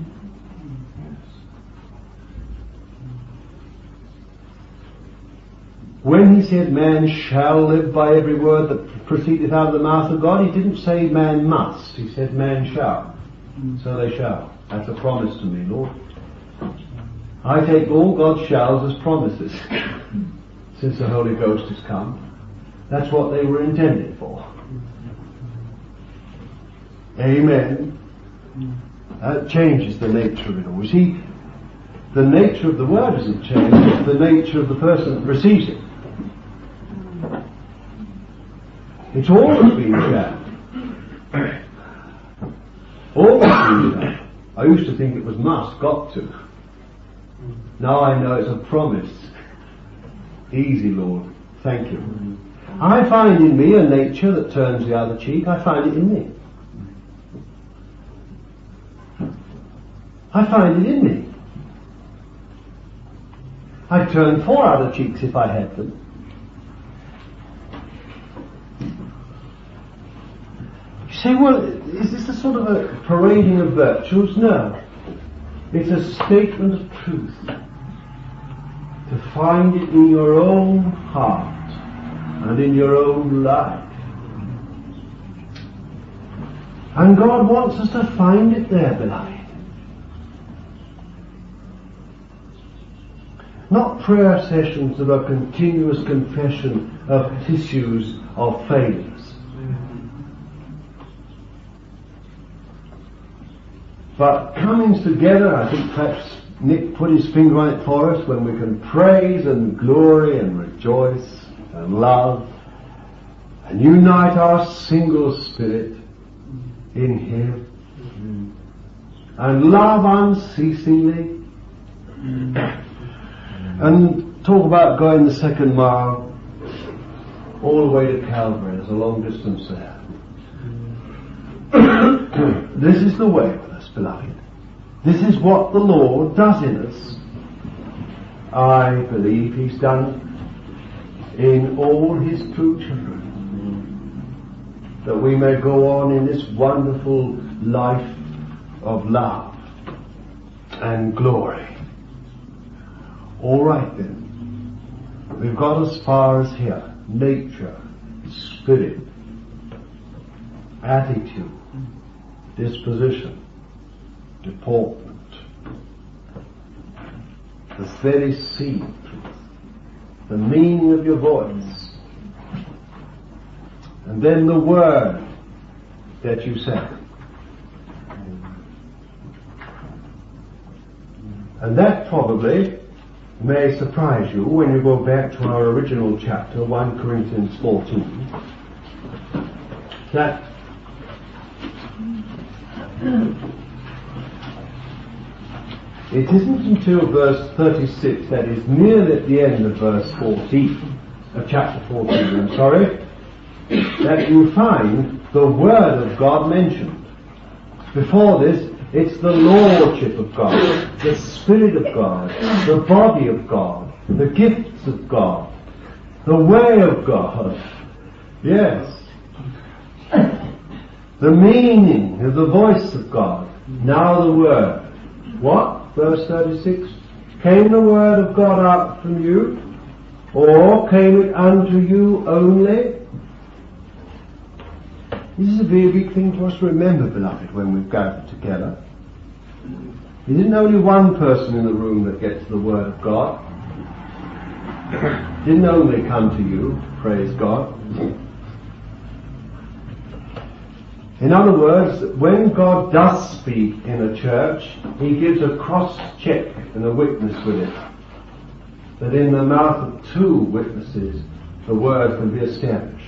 When he said man shall live by every word that proceedeth out of the mouth of God, he didn't say man must. He said man shall. So they shall. That's a promise to me, Lord. I take all God's shalls as promises since the Holy Ghost has come. That's what they were intended for. Amen. That changes the nature of it all. You see, the nature of the word isn't changed, it's the nature of the person that receives it. It's always been shared. Always been shared. I used to think it was must, got to. Now I know it's a promise. Easy, Lord. Thank you. I find in me a nature that turns the other cheek. I find it in me. I find it in me. I'd turn four other cheeks if I had them. You say, well, is this a sort of a parading of virtues? No. It's a statement of truth. To find it in your own heart and in your own life. And God wants us to find it there, beloved. Not prayer sessions of a continuous confession of tissues of failures. But comings together, I think perhaps Nick put his finger on it for us, when we can praise and glory and rejoice and love and unite our single spirit in Him and love unceasingly and talk about going the second mile all the way to Calvary. There's a long distance there. This is the way with us, beloved. This is what the Lord does in us. I believe He's done in all His true children, that we may go on in this wonderful life of love and glory. All right then, we've got as far as here: nature, spirit, attitude, disposition, deportment, the very seed of truth, the meaning of your voice, and then the word that you say. And that probably may surprise you when you go back to our original chapter, First Corinthians fourteen, that it isn't until verse thirty-six, that is nearly at the end of verse fourteen, of chapter fourteen, I'm sorry, that you find the Word of God mentioned. Before this, it's the Lordship of God, the Spirit of God, the body of God, the gifts of God, the way of God. Yes. The meaning of the voice of God. Now the Word. What? Verse thirty-six. Came the Word of God out from you, or came it unto you only? This is a very big thing for us to remember, beloved, when we've gathered together. It isn't only one person in the room that gets the Word of God. It didn't only come to you, praise God. In other words, when God does speak in a church, He gives a cross-check and a witness with it. That in the mouth of two witnesses, the Word can be established.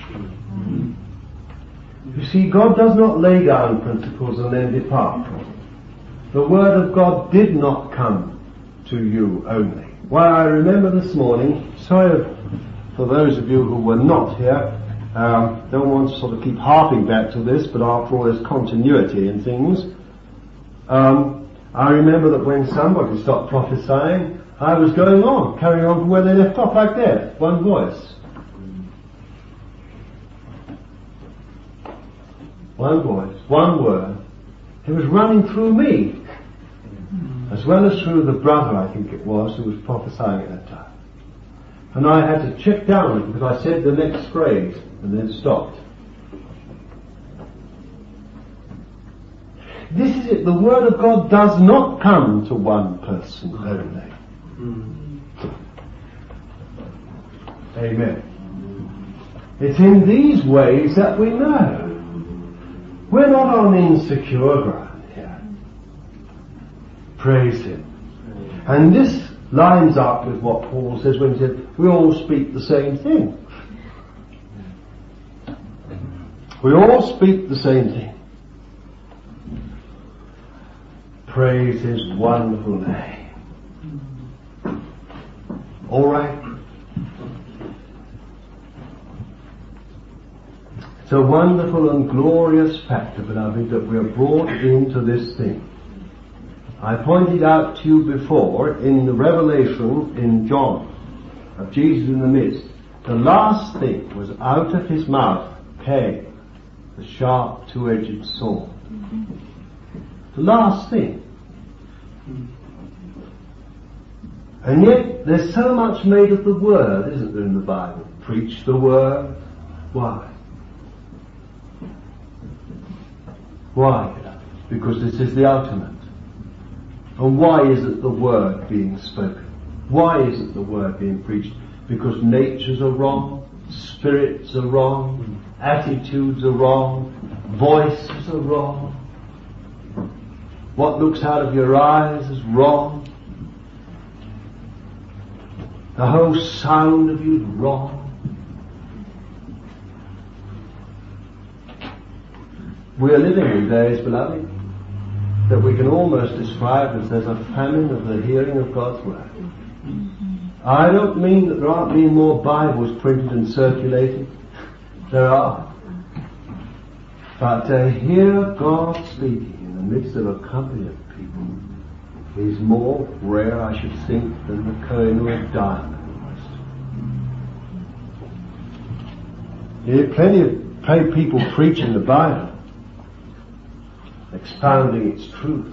You see, God does not lay down principles and then depart from them. The Word of God did not come to you only. Well, I remember this morning, sorry for those of you who were not here, um, don't want to sort of keep harping back to this, but after all there's continuity in things. Um, I remember that when somebody stopped prophesying, I was going on, carrying on from where they left off, like that. One voice. One voice, one word. It was running through me, as well as through the brother, I think it was, who was prophesying at that time. And I had to check down because I said the next phrase and then stopped. This is it. The Word of God does not come to one person only. Amen. It's in these ways that we know. We're not on insecure ground here. Praise Him. And this lines up with what Paul says when he said, we all speak the same thing. We all speak the same thing. Praise His wonderful name. All right. It's a wonderful and glorious factor, beloved, that we are brought into this thing. I pointed out to you before in the revelation in John of Jesus in the midst, the last thing was out of his mouth came the sharp two-edged sword. The last thing. And yet there's so much made of the Word, isn't there, in the Bible? Preach the Word. Why? Why? Because this is the ultimate. And why isn't the Word being spoken? Why isn't the Word being preached? Because natures are wrong, spirits are wrong, attitudes are wrong, voices are wrong. What looks out of your eyes is wrong. The whole sound of you is wrong. We are living in days, beloved, that we can almost describe as there's a famine of the hearing of God's Word. I don't mean that there aren't being more Bibles printed and circulated. There are. But to hear God speaking in the midst of a company of people is more rare, I should think, than the Kohenua diamond almost. You hear plenty of paid people preaching the Bible, expounding its truth.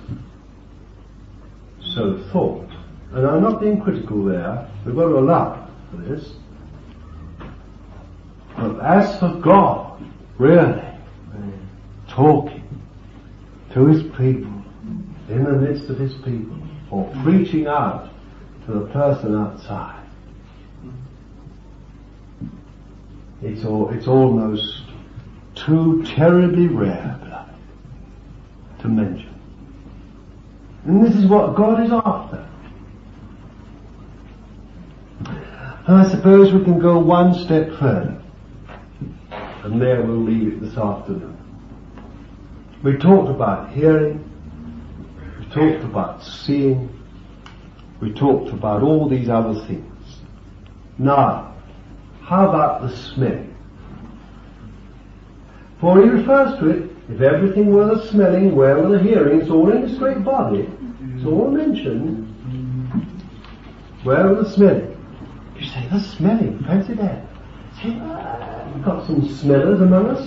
So thought. And I'm not being critical there. We've got to allow for this. But as for God, really, talking to His people, in the midst of His people, or preaching out to the person outside, it's all, it's almost too terribly rare, beloved, to mention. And this is what God is after. And I suppose we can go one step further. And there we'll leave it this afternoon. We talked about hearing. We talked about seeing. We talked about all these other things. Now, how about the smelling? For he refers to it, if everything were the smelling, where were the hearing? It's all in this great body. It's all mentioned. Where were the smelling? You say, the smelling, fancy that. See, uh, we've got some smellers among us.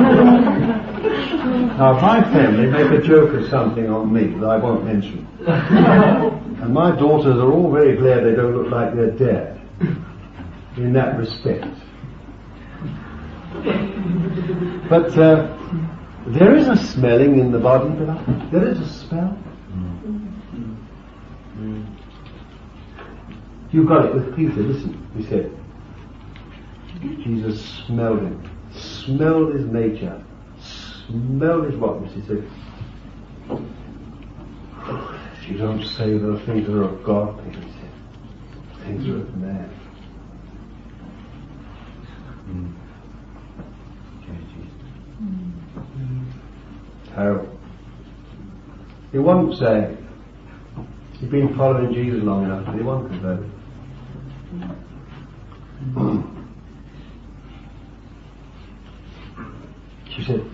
Now, my family make a joke of something on me that I won't mention. And my daughters are all very glad they don't look like their dad in that respect. But uh, there is a smelling in the body, beloved. There is a smell. You got it with Peter. Listen, he said, Jesus smelled him, smelled his nature, smelled his rottenness. He said, oh, if you don't say the things that are of God, Peter said, things are of man. Mm. Terrible. He won't say, he's been following Jesus long enough, but he won't convert it. She said,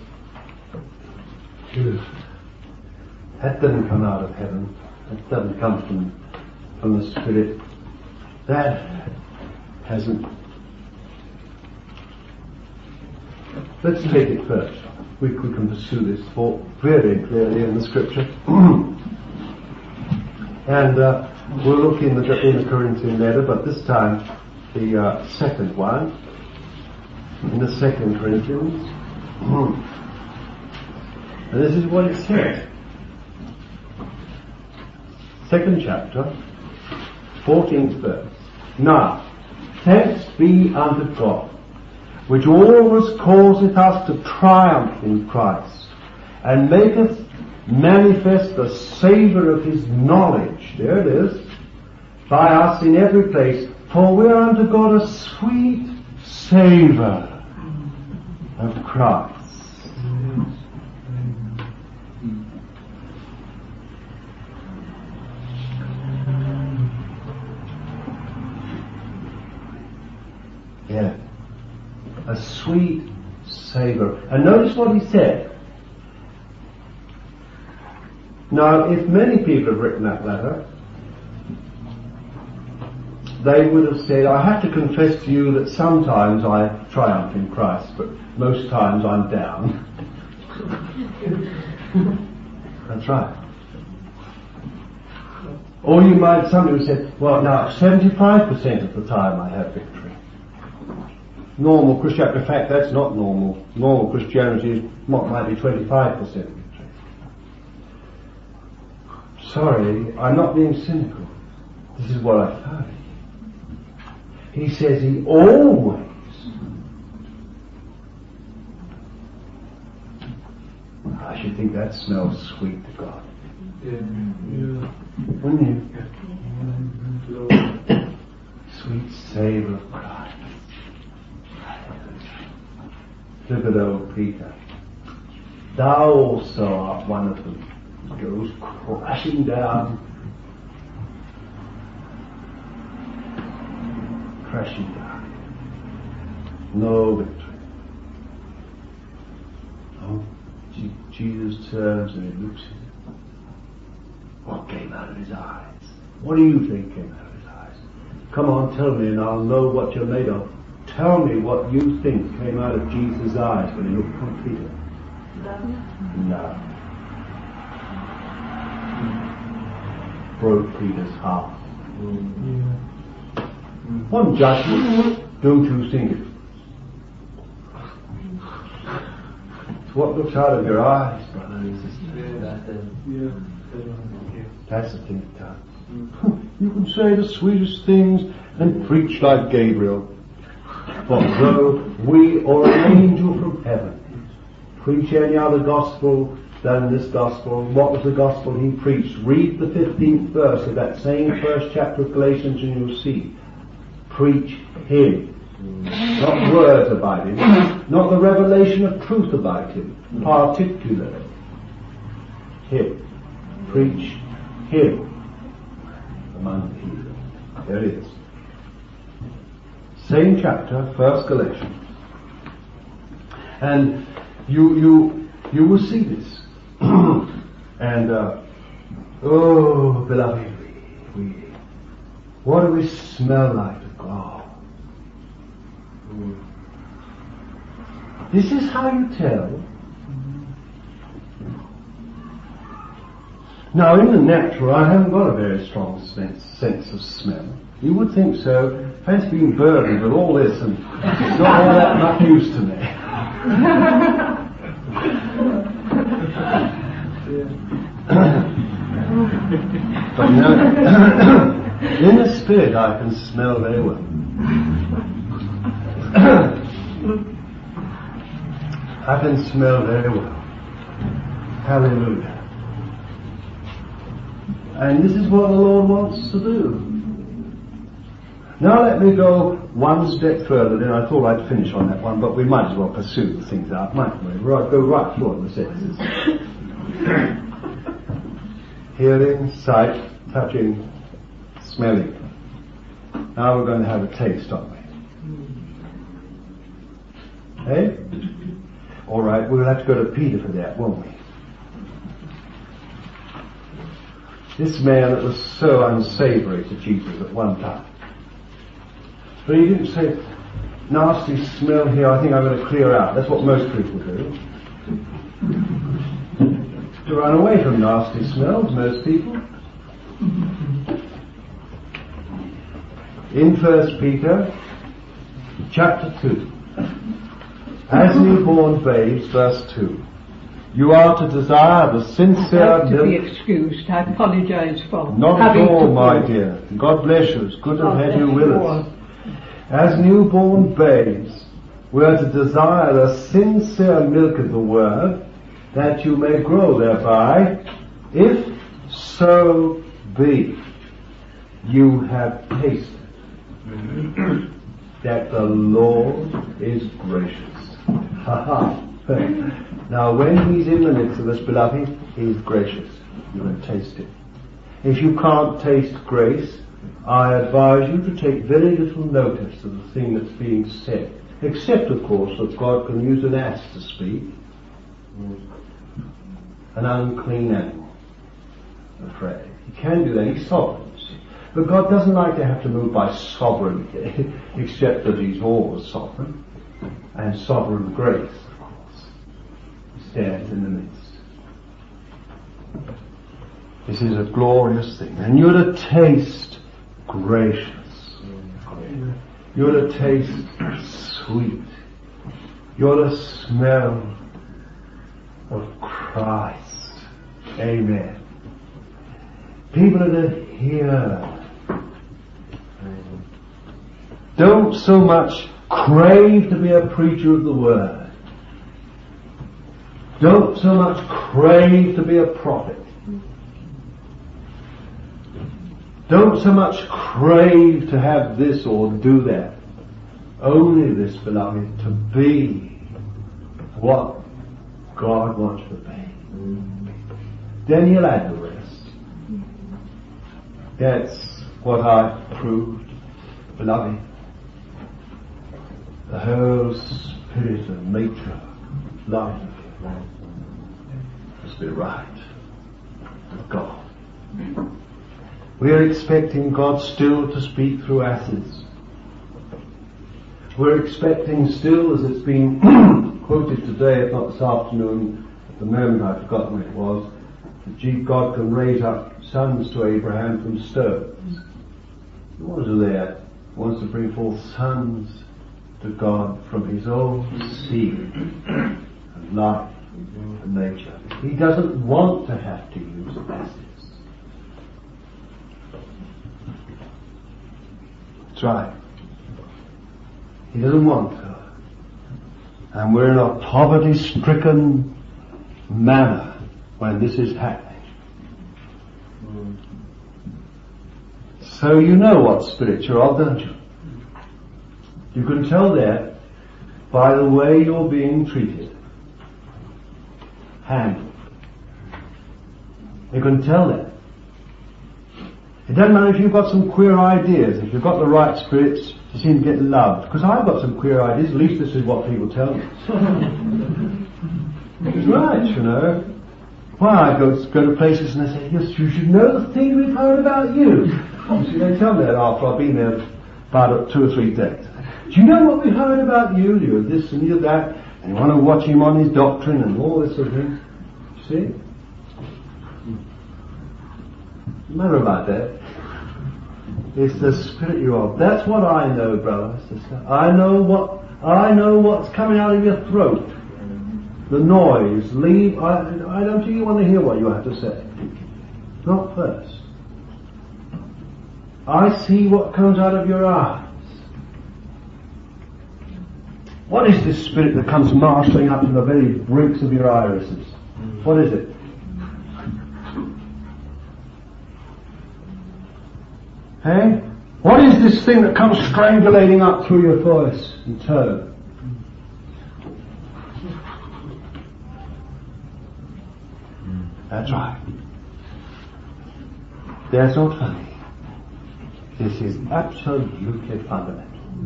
that doesn't come out of heaven. That doesn't come from from the Spirit, that hasn't. Let's take it first. We, we can pursue this thought very clearly in the Scripture. And uh, we'll look in the, in the Corinthian letter, but this time the uh, second one, in the second Corinthians. And this is what it says. Second chapter, fourteenth verse. Now, thanks be unto God, which always causeth us to triumph in Christ, and maketh manifest the savour of his knowledge, there it is, by us in every place, for we are unto God a sweet savour of Christ. Yeah. A sweet savour. And notice what he said. Now, if many people have written that letter, they would have said, I have to confess to you that sometimes I triumph in Christ, but most times I'm down. That's right. Or you might, somebody would say, well, now, seventy-five percent of the time I have victory. Normal Christianity, in fact, that's not normal. Normal Christianity is, might be twenty-five percent victory. Sorry, I'm not being cynical. This is what I found. He says he always I should think that smells sweet to God. Yeah. Yeah. Wouldn't you? Sweet savour of Christ. Look at old Peter. Thou also art one of them. Goes crashing down. Crashing down. No victory. No. Jesus turns and he looks at him. What came out of his eyes? What do you think came out of his eyes? Come on, tell me and I'll know what you're made of. Tell me what you think came out of Jesus' eyes when he looked upon Peter. Love. Love. Broke Peter's heart. Mm. One judgment, don't you think it? It's what looks out of your eyes, brother and sister. Yeah. That's the thing it does. Mm. You can say the sweetest things and preach like Gabriel. For though we or an angel from heaven preach any other gospel than this gospel, what was the gospel he preached? Read the fifteenth verse of that same first chapter of Galatians and you'll see. Preach him. Not words about him. Not the revelation of truth about him. Particularly. Him. Preach him among the heathen. There it is. Same chapter, First Galatians. And you you you will see this. and uh, oh beloved, we, we what do we smell like to God? This is how you tell. Now in the natural I haven't got a very strong sense, sense of smell. You would think so. Fancy being burdened with all this and it's not all that much use to me. But you know, in the spirit I can smell very well. I can smell very well. Hallelujah. And this is what the Lord wants to do. Now let me go one step further. Then I thought I'd finish on that one, but we might as well pursue the things out, mightn't we? Right, go right through the senses. Hearing, sight, touching, smelling. Now we're going to have a taste, aren't we? Eh? All right, we'll have to go to Peter for that, won't we? this man that was so unsavory to Jesus at one time. But he didn't say, nasty smell here, I think I'm going to clear out. That's what most people do. To run away from nasty smells, most people. In First Peter, chapter two. As newborn babes, verse two. You are to desire the sincere I have to be milk. excused. I apologize for Not having at all, to my go. dear. God bless you. It's good to God have bless you with you us. all. As newborn babes, we are to desire the sincere milk of the word, that you may grow thereby, if so be you have tasted that the Lord is gracious. Ha ha. Now when he's in the midst of us, beloved, he's gracious. You can taste it. If you can't taste grace, I advise you to take very little notice of the thing that's being said. Except, of course, that God can use an ass to speak. An unclean animal, I'm afraid. He can do that. He's sovereign. But God doesn't like to have to move by sovereignty, except that he's always sovereign. And sovereign grace, of course, stands in the midst. This is a glorious thing. And you're to taste gracious. You're to taste sweet. You're to smell of Christ. Amen. People are to hear. Don't so much crave to be a preacher of the word. Don't so much crave to be a prophet. Don't so much crave to have this or do that. Only this, beloved, to be what God wants to be. Then he'll add the rest. That's what I proved, beloved. The whole spirit of nature, life, must be right with God. We're expecting God still to speak through asses. We're expecting still, as it's been quoted today, if not this afternoon, at the moment I've forgotten when it was, that God can raise up sons to Abraham from stones. He wants to do that. He wants to bring forth sons to God from his own seed and life and nature. He doesn't want to have to use asses. That's right. He doesn't want to. And we're in a poverty-stricken manner when this is happening. So you know what spirit you're of, don't you? You can tell that by the way you're being treated, handled. You can tell that. It doesn't matter if you've got some queer ideas, if you've got the right spirits, you seem to get loved. Because I've got some queer ideas, at least this is what people tell me. It's right, you know. Why, I go, go to places and they say, yes, you should know the thing we've heard about you. You see, they tell me that after I've been there about two or three days. Do you know what we heard about you? You're this and you're that, and you want to watch him on his doctrine and all this sort of thing. See? No matter about that. It's the spirit you're of. That's what I know, brother, sister. I know what I know what's coming out of your throat. The noise. Leave. I, I don't think you want to hear what you have to say. Not first. I see what comes out of your eyes. What is this spirit that comes marshalling up to the very brinks of your irises? What is it? Hey? What is this thing that comes strangulating up through your voice and tone? That's right. That's not funny. This is absolutely fundamental.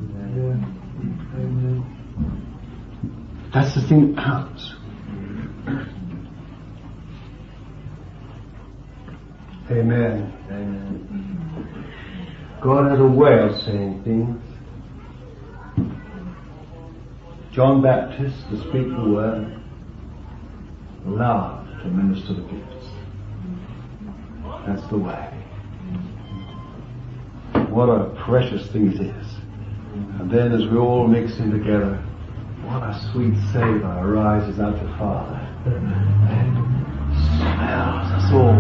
Amen. That's the thing that counts. Amen. Amen. God has a way of saying things. John Baptist to speak the word, love to minister the gifts. That's the way. What a precious thing it is. And then as we all mix in together, what a sweet savour arises out the Father and smells us all.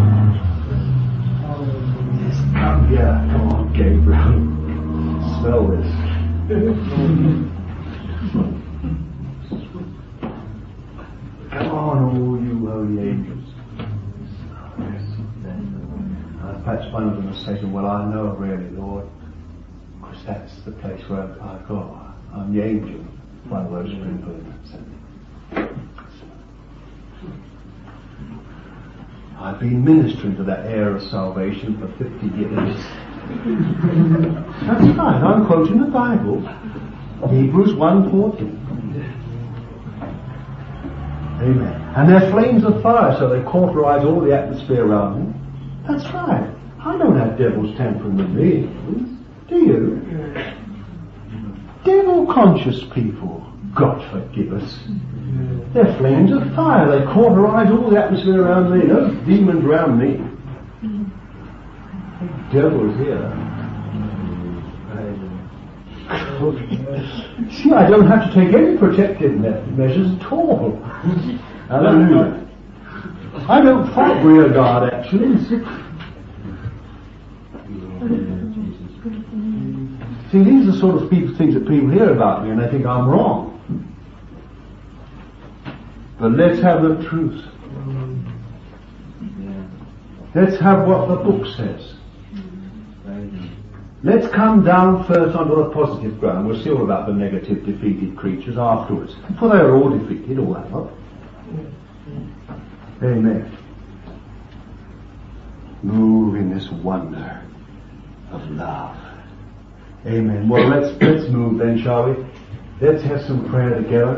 Yes, come here. Come on, Gabriel. Smell this. Come on, all you holy angels. And perhaps one of them will say to him, well, I know really, Lord, because that's the place where I go. I'm the angel. One of those people. I've been ministering to that heir of salvation for fifty years. That's right, I'm quoting the Bible. Hebrews one fourteen. Amen. And they're flames of fire, so they cauterize all the atmosphere around me. That's right. I don't have devil's tampering with me. Do you? Devil-conscious people. God forgive us. They're flames of fire. They cauterize all the atmosphere around me. No demons around me. The devil is here. See, I don't have to take any protective me- measures at all. Hallelujah. I don't fight rear guard, actually. See, these are the sort of people, things that people hear about me and they think I'm wrong. But let's have the truth. Let's have what the book says. Let's come down first onto the positive ground. We'll see all about the negative, defeated creatures afterwards. For they are all defeated, all that lot. Amen. Move in this wonder of love. Amen. Well, let's let's move then, shall we? Let's have some prayer together.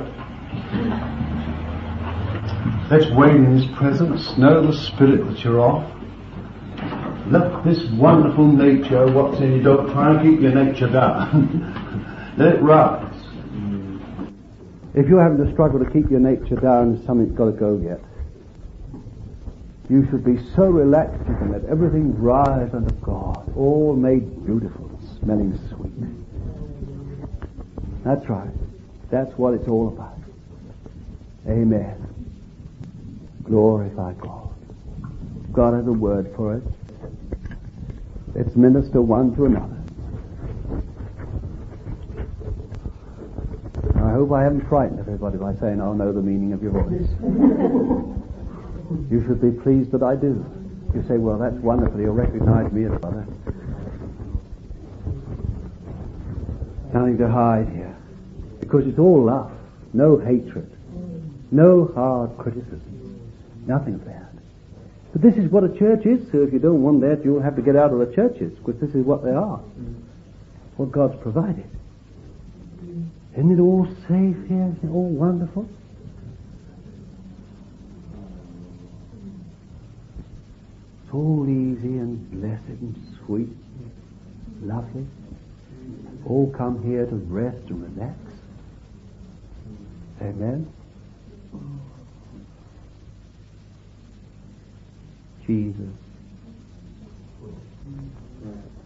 Let's wait in His presence. Know the spirit that you're of. Look, this wonderful nature, what's in you, don't try and keep your nature down. Let it rise. If you're having to struggle to keep your nature down, something's got to go yet. You should be so relaxed you can let everything rise unto God, all made beautiful, smelling sweet. That's right. That's what it's all about. Amen. Glorify God. God has a word for us. Let's minister one to another. I hope I haven't frightened everybody by saying I'll know the meaning of your voice. You should be pleased that I do. You say, well, that's wonderful. You'll recognize me as brother. Nothing to hide here. Because it's all love. No hatred. No hard criticism. Nothing of that. But this is what a church is, so if you don't want that, you'll have to get out of the churches, because this is what they are. What God's provided. Isn't it all safe here? Isn't it all wonderful? It's all easy and blessed and sweet, lovely. All come here to rest and relax. Amen. Jesus.